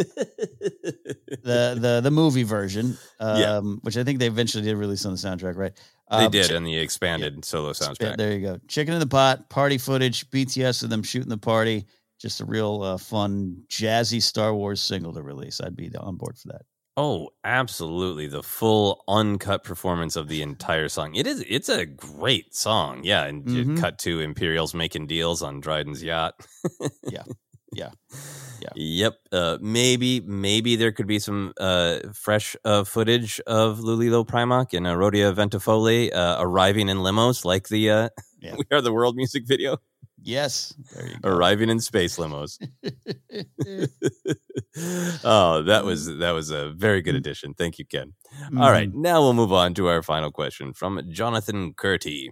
the movie version, which I think they eventually did release on the soundtrack, right? They did, in the expanded solo soundtrack. There you go. Chicken in the Pot, party footage, BTS of them shooting the party. Just a real fun, jazzy Star Wars single to release. I'd be on board for that. Oh, absolutely. The full uncut performance of the entire song. It's a great song. Yeah. And cut to Imperials making deals on Dryden's yacht. Yeah. Yep. Maybe there could be some fresh footage of Lulilo Primac and Rhodia Ventifoli arriving in limos like the We Are the World music video. Yes. There you go. Arriving in space limos. Oh, that was a very good addition. Thank you, Ken. All right. Now we'll move on to our final question from Jonathan Curti.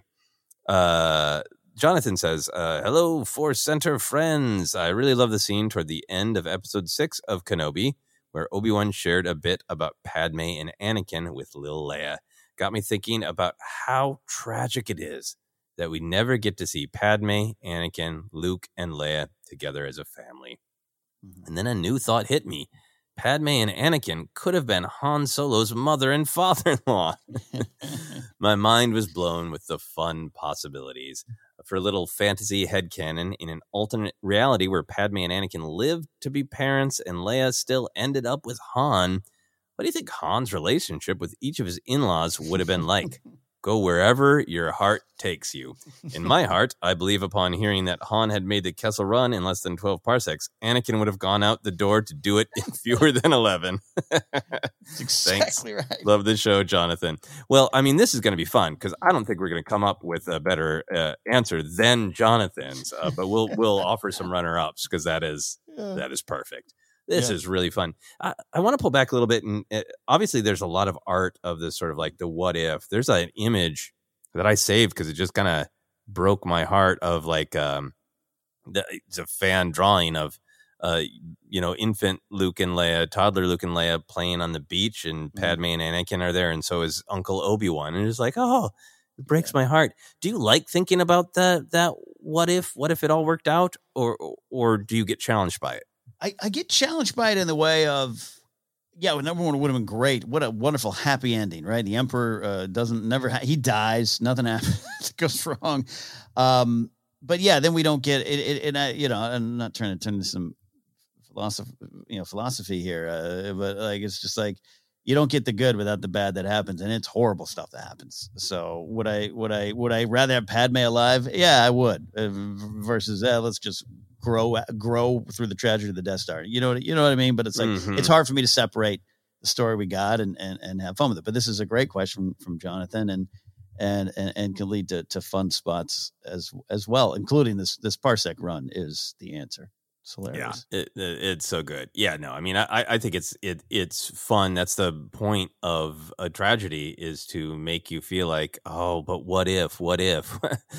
Jonathan says, hello, Force Center friends. I really love the scene toward the end of episode 6 of Kenobi, where Obi-Wan shared a bit about Padme and Anakin with Lil Leia. Got me thinking about how tragic it is that we never get to see Padme, Anakin, Luke, and Leia together as a family. And then a new thought hit me. Padme and Anakin could have been Han Solo's mother and father-in-law. My mind was blown with the fun possibilities. For a little fantasy headcanon, in an alternate reality where Padme and Anakin lived to be parents and Leia still ended up with Han, what do you think Han's relationship with each of his in-laws would have been like? Go wherever your heart takes you. In my heart, I believe upon hearing that Han had made the Kessel Run in less than 12 parsecs, Anakin would have gone out the door to do it in fewer than 11. That's exactly right. Love the show, Jonathan. Well, I mean, this is going to be fun because I don't think we're going to come up with a better answer than Jonathan's, but we'll offer some runner-ups because that is perfect. This is really fun. I want to pull back a little bit. And obviously, there's a lot of art of this sort of like the what if. There's an image that I saved because it just kind of broke my heart of like it's a fan drawing of, infant Luke and Leia, toddler Luke and Leia playing on the beach, and Padme and Anakin are there. And so is Uncle Obi-Wan. And it's like, oh, it breaks my heart. Do you like thinking about that what if it all worked out, or do you get challenged by it? I get challenged by it in the way of, number one, it would have been great. What a wonderful happy ending, right? The Emperor he dies, nothing happens, goes wrong. But then we don't get it. And I'm not trying to turn to some philosophy here, but like it's just like you don't get the good without the bad that happens, and it's horrible stuff that happens. So would I rather have Padme alive? Yeah, I would. Versus let's just grow through the tragedy of the Death Star. You know what I mean? But it's like it's hard for me to separate the story we got and have fun with it. But this is a great question from Jonathan, and can lead to fun spots as well, including this parsec run is the answer. It's hilarious. Yeah, it's so good. Yeah, no, I mean, I think it's fun. That's the point of a tragedy, is to make you feel like, oh, but what if what if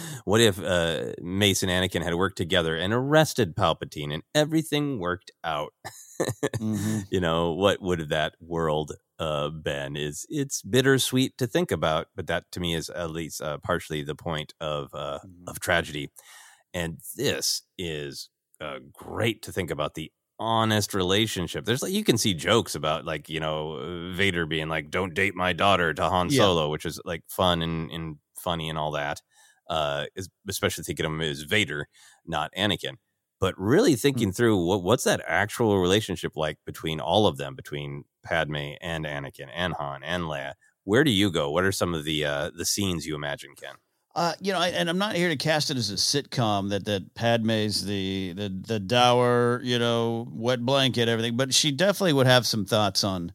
Mace and Anakin had worked together and arrested Palpatine and everything worked out? You know, what would that world been? It's bittersweet to think about, but that to me is at least partially the point of tragedy. And this is great to think about the honest relationship. There's like, you can see jokes about like, you know, Vader being like, "Don't date my daughter" to Han Solo, which is like fun and funny and all that. Especially thinking of him as Vader, not Anakin. But really thinking through what's that actual relationship like between all of them, between Padme and Anakin and Han and Leia. Where do you go? What are some of the scenes you imagine, Ken? You know, and I'm not here to cast it as a sitcom that Padme's the dour, you know, wet blanket, everything, but she definitely would have some thoughts on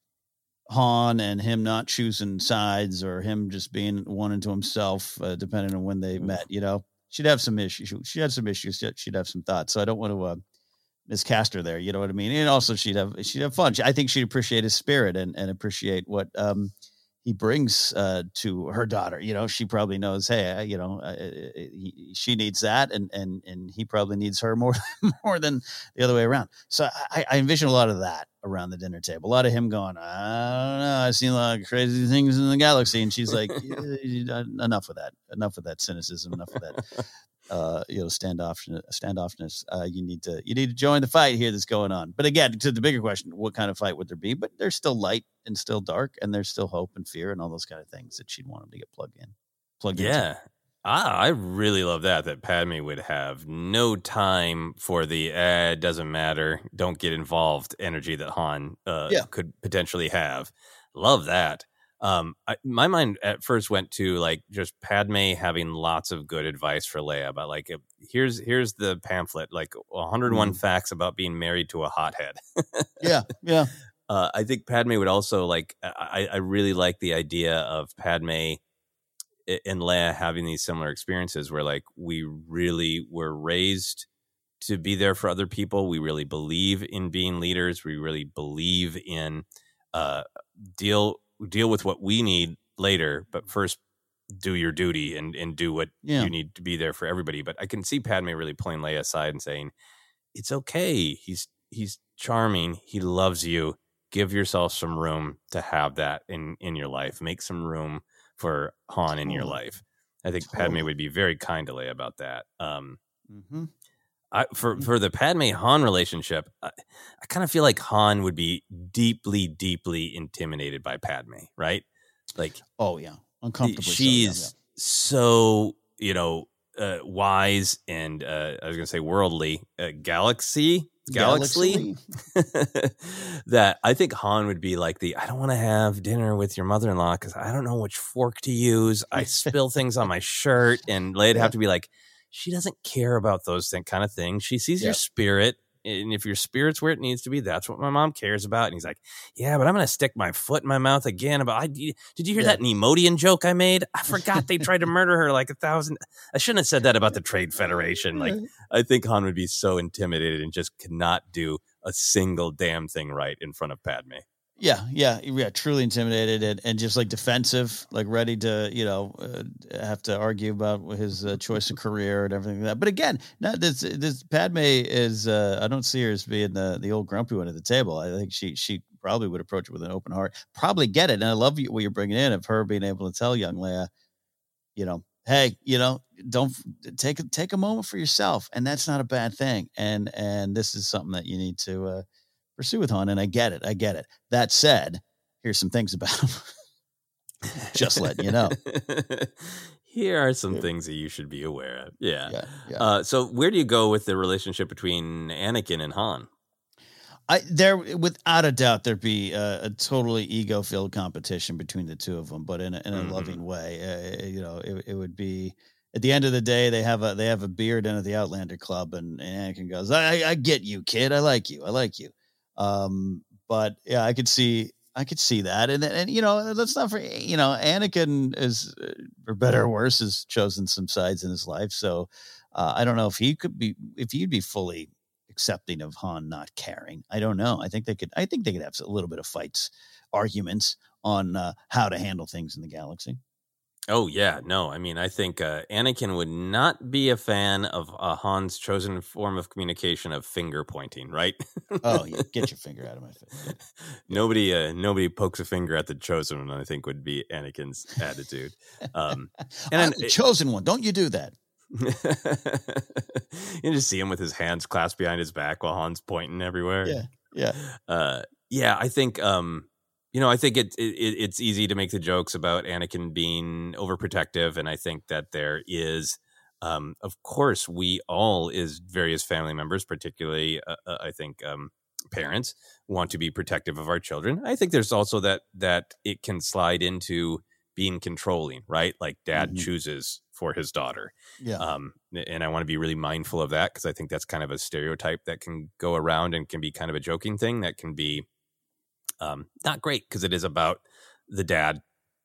Han and him not choosing sides or him just being one into himself, depending on when they met. You know, she'd have some issues. She had some issues. She'd have some thoughts. So I don't want to miscast her there. You know what I mean? And also she'd have fun. I think she'd appreciate his spirit and appreciate what he brings to her daughter. You know, she probably knows, hey, you know, she needs that, and he probably needs her more than the other way around. So I envision a lot of that around the dinner table. A lot of him going, I don't know, I've seen a lot of crazy things in the galaxy, and she's like, enough of that cynicism, enough of that. You know, standoffness. You need to join the fight here that's going on. But again, to the bigger question, what kind of fight would there be? But there's still light and still dark, and there's still hope and fear and all those kind of things that she'd want him to get plugged into. Yeah. I really love that Padme would have no time for the it doesn't matter, don't get involved energy that Han could potentially have. Love that. My mind at first went to like just Padme having lots of good advice for Leia about like, here's the pamphlet, like 101 facts about being married to a hothead. Yeah. I think Padme would also like, I really like the idea of Padme and Leia having these similar experiences where like we really were raised to be there for other people. We really believe in being leaders. We really believe in deal with what we need later, but first do your duty and do what you need to be there for everybody. But I can see Padme really pulling Leia aside and saying, it's okay. He's charming. He loves you. Give yourself some room to have that in your life. Make some room for Han in your life. I think Padme would be very kind to Leia about that. For the Padme Han relationship, I kind of feel like Han would be deeply, deeply intimidated by Padme, right? Like, oh yeah, uncomfortably. She's so you know, wise and I was gonna say worldly, galaxy. That I think Han would be like I don't want to have dinner with your mother-in-law because I don't know which fork to use. I spill things on my shirt, and Leia'd have to be like, she doesn't care about those kind of things. She sees your spirit, and if your spirit's where it needs to be, that's what my mom cares about. And he's like, yeah, but I'm going to stick my foot in my mouth again. Did you hear that Neimoidian joke I made? I forgot they tried to murder her like 1,000. I shouldn't have said that about the Trade Federation. Like, I think Han would be so intimidated and just could not do a single damn thing right in front of Padme. Yeah, truly intimidated and just like defensive, like ready to, you know, have to argue about his choice of career and everything like that. But again, this Padme is, I don't see her as being the old grumpy one at the table. I think she probably would approach it with an open heart, probably get it. And I love what you're bringing in of her being able to tell young Leia, you know, hey, you know, don't take a moment for yourself. And that's not a bad thing. And this is something that you need to, pursue with Han, and I get it. That said, here's some things about him. Just letting you know. Here are some things that you should be aware of. Yeah. So where do you go with the relationship between Anakin and Han? There, without a doubt, there'd be a totally ego-filled competition between the two of them, but in a loving way. You know, it would be. At the end of the day, they have a beer down at the Outlander Club, and Anakin goes, "I get you, kid. I like you. But yeah, I could see that. And you know, let's not forget, you know, Anakin is, for better or worse, has chosen some sides in his life. So I don't know if he'd be fully accepting of Han not caring. I don't know. I think they could have a little bit of arguments on how to handle things in the galaxy. Oh, yeah. No, I mean, I think Anakin would not be a fan of Han's chosen form of communication of finger pointing, right? Oh, yeah. Get your finger out of my face. Yeah. Nobody pokes a finger at the chosen one, I think, would be Anakin's attitude. And I'm the chosen one. Don't you do that. You just see him with his hands clasped behind his back while Han's pointing everywhere. Yeah. I think... I think it's easy to make the jokes about Anakin being overprotective, and I think that there is, of course, we all, as various family members, particularly, I think, parents, want to be protective of our children. I think there's also that it can slide into being controlling, right? Like dad chooses for his daughter. Yeah. And I want to be really mindful of that because I think that's kind of a stereotype that can go around and can be kind of a joking thing that can be not great because it is about the dad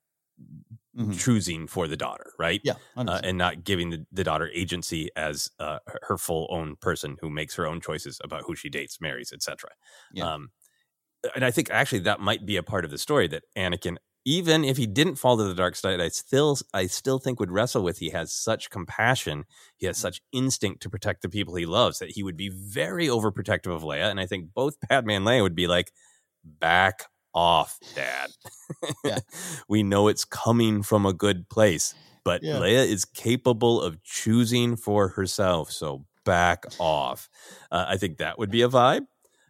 choosing for the daughter, right? Yeah, and not giving the daughter agency as her full own person who makes her own choices about who she dates, marries, etc. Yeah. And I think actually that might be a part of the story that Anakin, even if he didn't fall to the dark side, I still think would wrestle with. He has such compassion, he has such instinct to protect the people he loves that he would be very overprotective of Leia. And I think both Padme and Leia would be like, back off, Dad. Yeah. We know it's coming from a good place, but Leia is capable of choosing for herself. So back off. I think that would be a vibe.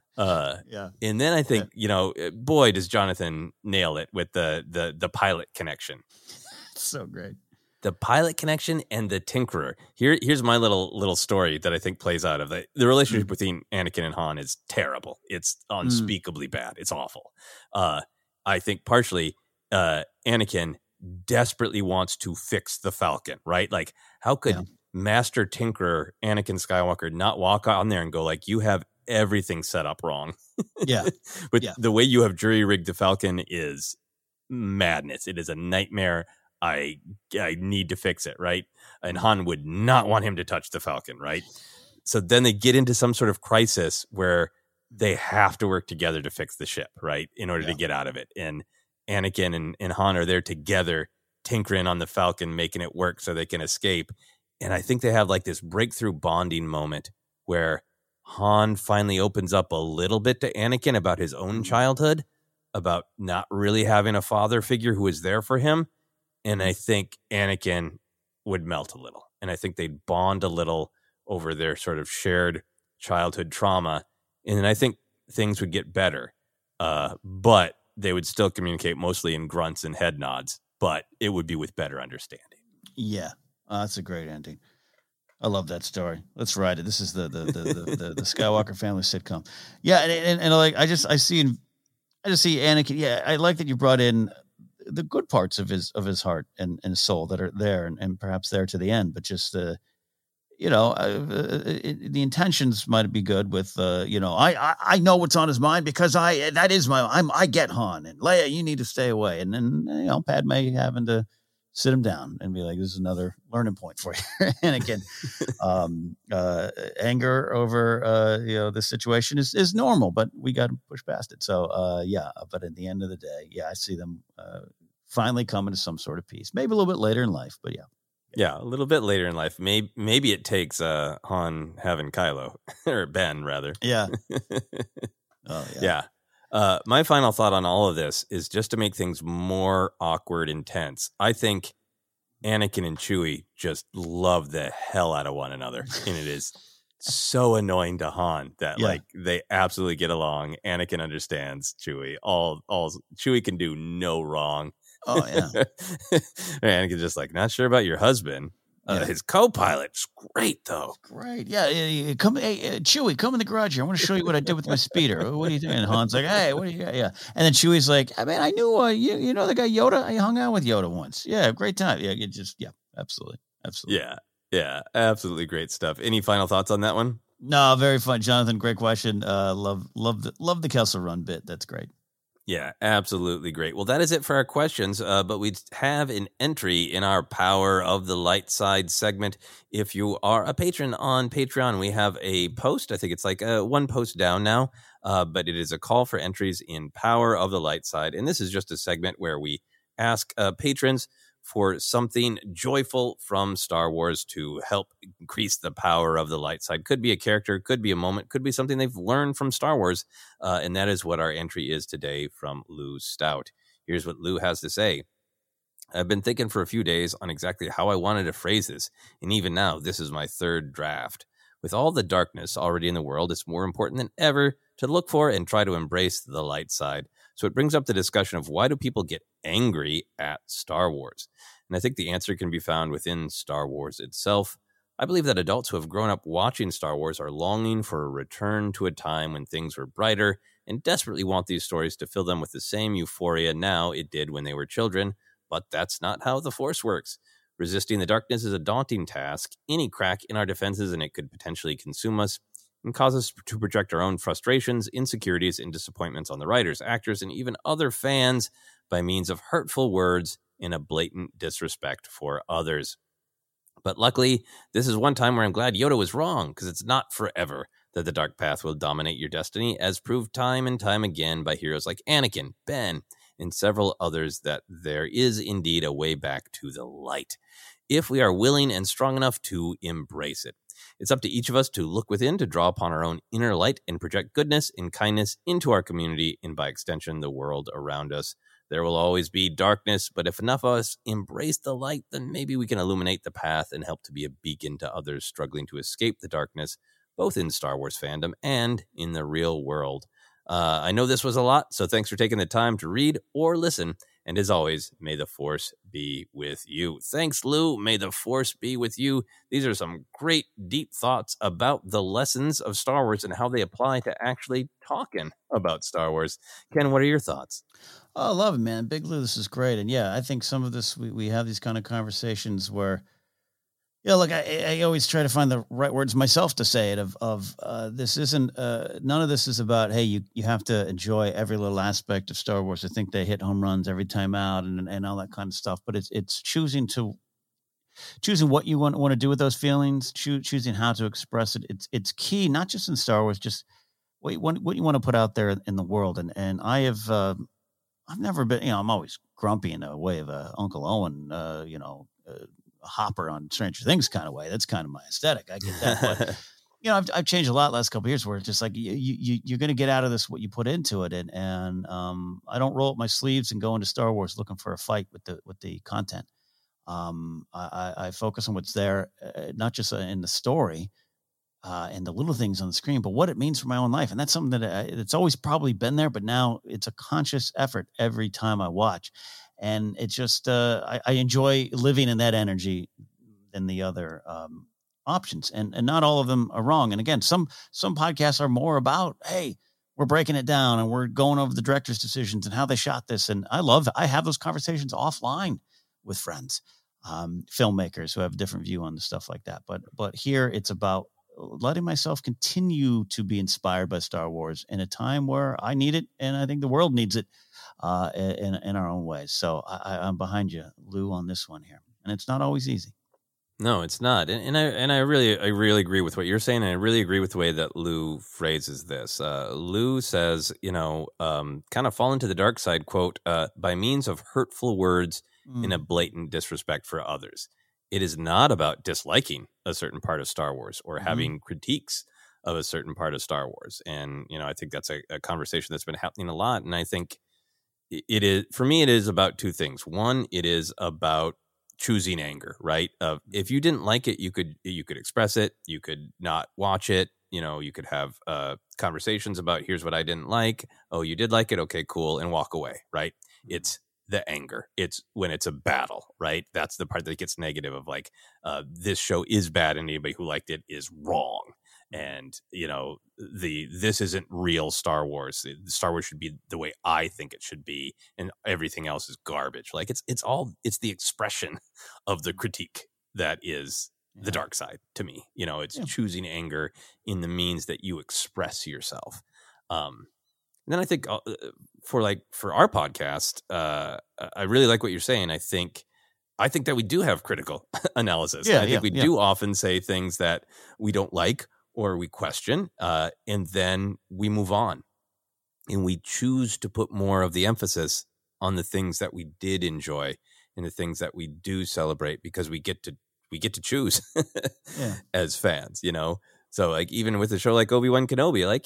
And then I think, boy, does Jonathan nail it with the pilot connection. It's so great. The pilot connection and the Tinkerer. Here's my little story that I think plays out of the relationship between Anakin and Han is terrible. It's unspeakably bad. It's awful. I think partially Anakin desperately wants to fix the Falcon, right? Like, how could Master Tinkerer Anakin Skywalker not walk on there and go like, you have everything set up wrong? Yeah. But the way you have jury-rigged the Falcon is madness. It is a nightmare. I need to fix it, right? And Han would not want him to touch the Falcon, right? So then they get into some sort of crisis where they have to work together to fix the ship, right? In order to get out of it. And Anakin and Han are there together, tinkering on the Falcon, making it work so they can escape. And I think they have like this breakthrough bonding moment where Han finally opens up a little bit to Anakin about his own childhood, about not really having a father figure who was there for him. And I think Anakin would melt a little. And I think they'd bond a little over their sort of shared childhood trauma. And then I think things would get better. But they would still communicate mostly in grunts and head nods. But it would be with better understanding. Yeah. That's a great ending. I love that story. Let's write it. This is the Skywalker family sitcom. Yeah. And like, I just see Anakin. Yeah. I like that you brought in the good parts of his heart and soul that are there and perhaps there to the end, but just the intentions might be good with, I know what's on his mind because I get Han and Leia, you need to stay away. And then, Padme having to sit him down and be like, this is another learning point for you. Anakin, anger over, this situation is normal, but we got to push past it. So, but at the end of the day, I see them, finally coming to some sort of peace, maybe a little bit later in life, but a little bit later in life. Maybe it takes Han having Kylo or Ben rather. Yeah. Oh yeah. My final thought on all of this is just to make things more awkward and tense. I think Anakin and Chewie just love the hell out of one another, and it is so annoying to Han that like they absolutely get along. Anakin understands Chewie. All Chewie can do no wrong. Oh yeah. Anakin's just like, not sure about your husband. His co-pilot's great though. Great. Yeah. Come, Chewie, come in the garage here. I want to show you what I did with my speeder. What are you doing? And Han's like, hey, what do you got? Yeah. And then Chewie's like, I mean, I knew you know the guy Yoda. I hung out with Yoda once. Yeah, great time. Yeah, absolutely. Yeah, absolutely great stuff. Any final thoughts on that one? No, very fun, Jonathan. Great question. Love the Kessel Run bit. That's great. Yeah, absolutely great. Well, that is it for our questions, but we have an entry in our Power of the Light Side segment. If you are a patron on Patreon, we have a post. I think it's like one post down now, but it is a call for entries in Power of the Light Side. And this is just a segment where we ask patrons for something joyful from Star Wars to help increase the power of the light side. Could be a character, could be a moment, could be something they've learned from Star Wars. And that is what our entry is today from Lou Stout. Here's what Lou has to say. I've been thinking for a few days on exactly how I wanted to phrase this. And even now, this is my third draft. With all the darkness already in the world, it's more important than ever to look for and try to embrace the light side. So it brings up the discussion of why do people get angry at Star Wars? And I think the answer can be found within Star Wars itself. I believe that adults who have grown up watching Star Wars are longing for a return to a time when things were brighter and desperately want these stories to fill them with the same euphoria now it did when they were children. But that's not how the Force works. Resisting the darkness is a daunting task. Any crack in our defenses and it could potentially consume us and cause us to project our own frustrations, insecurities, and disappointments on the writers, actors, and even other fans by means of hurtful words and a blatant disrespect for others. But luckily, this is one time where I'm glad Yoda was wrong, because it's not forever that the dark path will dominate your destiny, as proved time and time again by heroes like Anakin, Ben, and several others, that there is indeed a way back to the light, if we are willing and strong enough to embrace it. It's up to each of us to look within, to draw upon our own inner light and project goodness and kindness into our community and by extension, the world around us. There will always be darkness, but if enough of us embrace the light, then maybe we can illuminate the path and help to be a beacon to others struggling to escape the darkness, both in Star Wars fandom and in the real world. I know this was a lot, so thanks for taking the time to read or listen. And as always, may the Force be with you. Thanks, Lou. May the Force be with you. These are some great, deep thoughts about the lessons of Star Wars and how they apply to actually talking about Star Wars. Ken, what are your thoughts? Oh, I love it, man. Big Lou, this is great. And yeah, I think some of this, we have these kind of conversations where, yeah, look, I always try to find the right words myself to say it this isn't, none of this is about, hey, you have to enjoy every little aspect of Star Wars. I think they hit home runs every time out and all that kind of stuff. But it's choosing what you want to do with those feelings, choosing how to express it. It's key, not just in Star Wars, just what you want to put out there in the world. And I've never been, I'm always grumpy in a way of Uncle Owen, a Hopper on Stranger Things kind of way. That's kind of my aesthetic. I get that. But, I've changed a lot last couple of years where it's just like, you're going to get out of this what you put into it. And I don't roll up my sleeves and go into Star Wars looking for a fight with the content. I focus on what's there, not just in the story and the little things on the screen, but what it means for my own life. And that's something that it's always probably been there, but now it's a conscious effort every time I watch. And it's just, I enjoy living in that energy than the other options. And not all of them are wrong. And again, some podcasts are more about, hey, we're breaking it down and we're going over the director's decisions and how they shot this. And I have those conversations offline with friends, filmmakers who have a different view on the stuff like that. But here it's about letting myself continue to be inspired by Star Wars in a time where I need it, and I think the world needs it in our own ways. So I'm behind you, Lou, on this one here, and it's not always easy. No, it's not, and I really agree with what you're saying, and I really agree with the way that Lou phrases this. Lou says, kind of fall into the dark side, quote, by means of hurtful words and a blatant disrespect for others. It is not about disliking a certain part of Star Wars or having critiques of a certain part of Star Wars. And, I think that's a conversation that's been happening a lot. And I think it is, for me, it is about two things. One, it is about choosing anger, right? If you didn't like it, you could express it. You could not watch it. You could have conversations about, here's what I didn't like. Oh, you did like it. Okay, cool. And walk away, right? It's the anger. It's when it's a battle, right? That's the part that gets negative of like, this show is bad and anybody who liked it is wrong. And, this isn't real Star Wars. Star Wars should be the way I think it should be. And everything else is garbage. Like it's the expression of the critique that is the dark side to me. It's choosing anger in the means that you express yourself. And then I think for our podcast, I really like what you're saying. I think that we do have critical analysis. I think we do often say things that we don't like or we question, and then we move on. And we choose to put more of the emphasis on the things that we did enjoy and the things that we do celebrate, because we get to choose as fans, you know? So like even with a show like Obi-Wan Kenobi, like,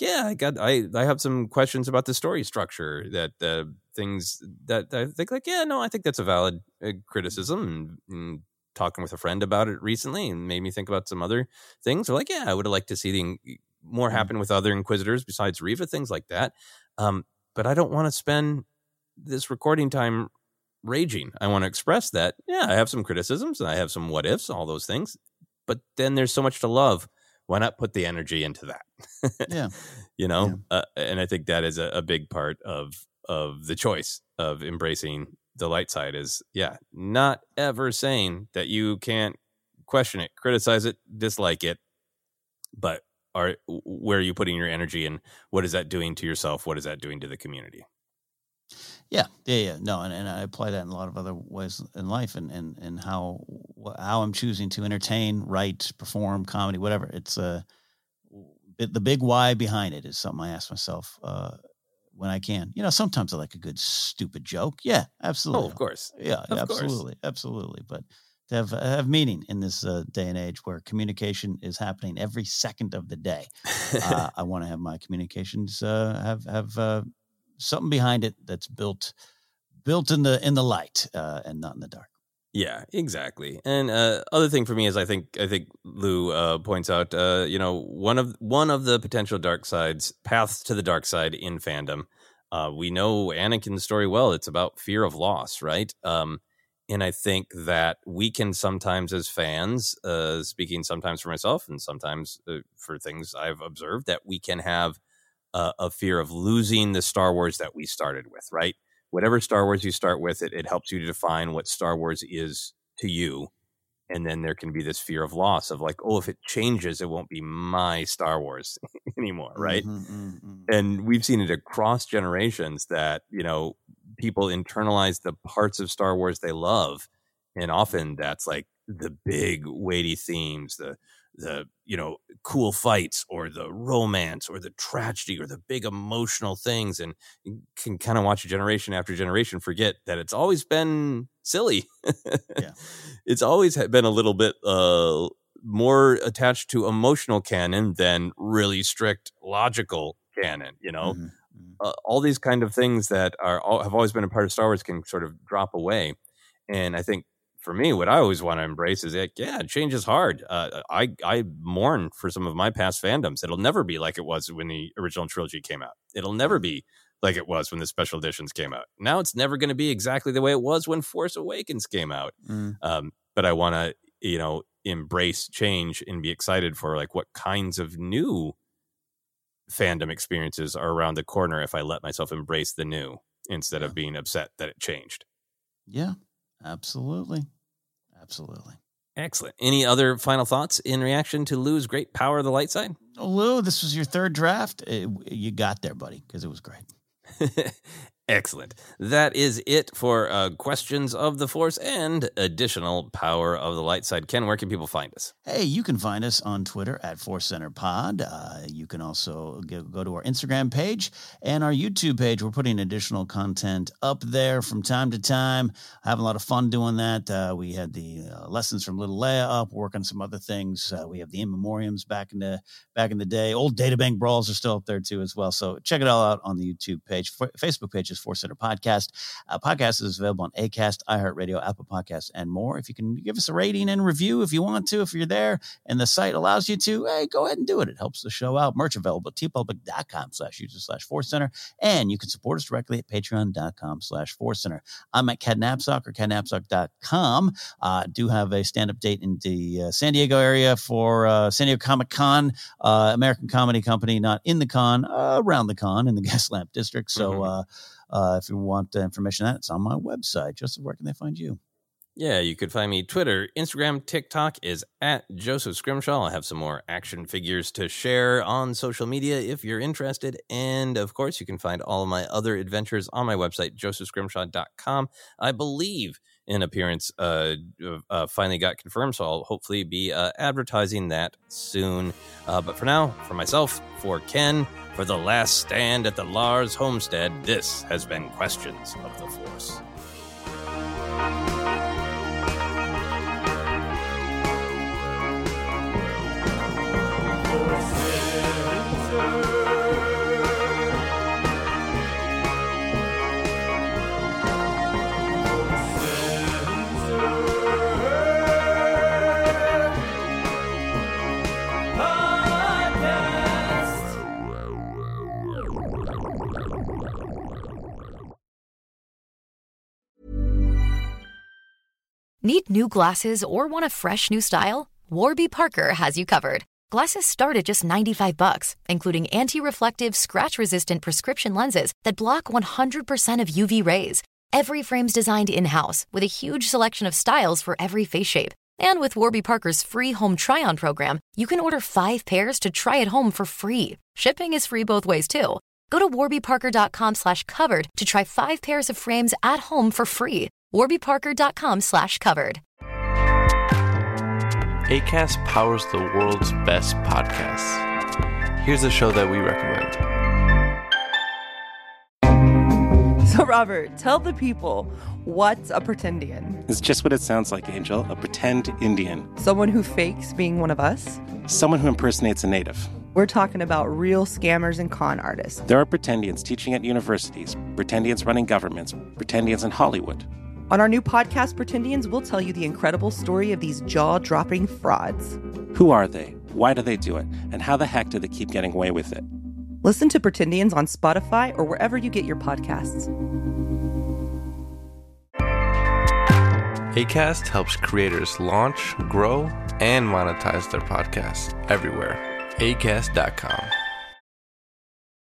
I have some questions about the story structure, that things that I think like, I think that's a valid criticism, and talking with a friend about it recently and made me think about some other things. Or like, I would have liked to see more happen with other Inquisitors besides Reva, things like that. But I don't want to spend this recording time raging. I want to express that, I have some criticisms and I have some what ifs, all those things. But then there's so much to love. Why not put the energy into that? You know? And I think that is a big part of the choice of embracing the light side is, not ever saying that you can't question it, criticize it, dislike it, but where are you putting your energy and what is that doing to yourself? What is that doing to the community? Yeah. No, and I apply that in a lot of other ways in life, and how I'm choosing to entertain, write, perform, comedy, whatever. It's the big why behind it is something I ask myself when I can. You know, sometimes I like a good stupid joke. Yeah, absolutely. Oh, of course. Yeah, absolutely. But to have meaning in this day and age where communication is happening every second of the day, I want to have my communications have something behind it that's built in the light and not in the dark. Yeah, exactly. And other thing for me is I think Lou points out one of the potential dark sides, paths to the dark side in fandom. We know Anakin's story well. It's about fear of loss, right? And I think that we can sometimes as fans, speaking sometimes for myself and sometimes for things I've observed, that we can have a fear of losing the Star Wars that we started with, right? Whatever Star Wars you start with, it helps you to define what Star Wars is to you. And then there can be this fear of loss of like, if it changes, it won't be my Star Wars anymore, right? And we've seen it across generations that, people internalize the parts of Star Wars they love. And often that's like the big weighty themes, the cool fights or the romance or the tragedy or the big emotional things. And you can kind of watch generation after generation forget that it's always been silly. It's always been a little bit more attached to emotional canon than really strict logical canon, all these kind of things that have always been a part of Star Wars can sort of drop away. And I think for me, what I always want to embrace is change is hard. I mourn for some of my past fandoms. It'll never be like it was when the original trilogy came out. It'll never be like it was when the special editions came out. Now it's never going to be exactly the way it was when Force Awakens came out. But I want to, embrace change and be excited for like what kinds of new fandom experiences are around the corner if I let myself embrace the new instead of being upset that it changed. Yeah. Absolutely. Excellent. Any other final thoughts in reaction to Lou's great Power of the Light side? Oh, Lou, this was your third draft. You got there, buddy, because it was great. Excellent. That is it for Questions of the Force and additional Power of the Light side. Ken, where can people find us? Hey, you can find us on Twitter at Force Center Pod. You can also go to our Instagram page and our YouTube page. We're putting additional content up there from time to time. Having a lot of fun doing that. We had the lessons from Little Leia up, working on some other things. We have the In Memoriams back in the day. Old Databank Brawls are still up there too as well. So check it all out on the YouTube page. Facebook page is Force Center Podcast. Podcast is available on Acast, iHeartRadio, Apple Podcasts, and more. If you can give us a rating and review if you want to, if you're there and the site allows you to, hey, go ahead and do it. It helps the show out. Merch available at tpublic.com/user/ForceCenter. And you can support us directly at patreon.com/ForceCenter. I'm at Ken Napzok or KenNapzok.com. Do have a stand-up date in the San Diego area for San Diego Comic-Con, American Comedy Company, not in the con, around the con in the Gaslamp District. So if you want information on that, it's on my website. Joseph, where can they find you? Yeah, you could find me Twitter, Instagram, TikTok is at Joseph Scrimshaw. I'll have some more action figures to share on social media if you're interested. And, of course, you can find all of my other adventures on my website, josephscrimshaw.com. I believe an appearance finally got confirmed, so I'll hopefully be advertising that soon. But for now, for myself, for Ken, for the last stand at the Lars homestead, this has been Questions of the Force. Need new glasses or want a fresh new style? Warby Parker has you covered. Glasses start at just $95, including anti-reflective, scratch-resistant prescription lenses that block 100% of UV rays. Every frame's designed in-house with a huge selection of styles for every face shape. And with Warby Parker's free home try-on program, you can order 5 pairs to try at home for free. Shipping is free both ways, too. Go to warbyparker.com/covered to try 5 pairs of frames at home for free. warbyparker.com/covered. Acast powers the world's best podcasts. Here's a show that we recommend. So, Robert, tell the people, what's a pretendian? It's just what it sounds like, Angel. A pretend Indian. Someone who fakes being one of us? Someone who impersonates a native. We're talking about real scammers and con artists. There are pretendians teaching at universities, pretendians running governments, pretendians in Hollywood. On our new podcast, Pretendians, we'll tell you the incredible story of these jaw-dropping frauds. Who are they? Why do they do it? And how the heck do they keep getting away with it? Listen to Pretendians on Spotify or wherever you get your podcasts. Acast helps creators launch, grow, and monetize their podcasts everywhere. Acast.com.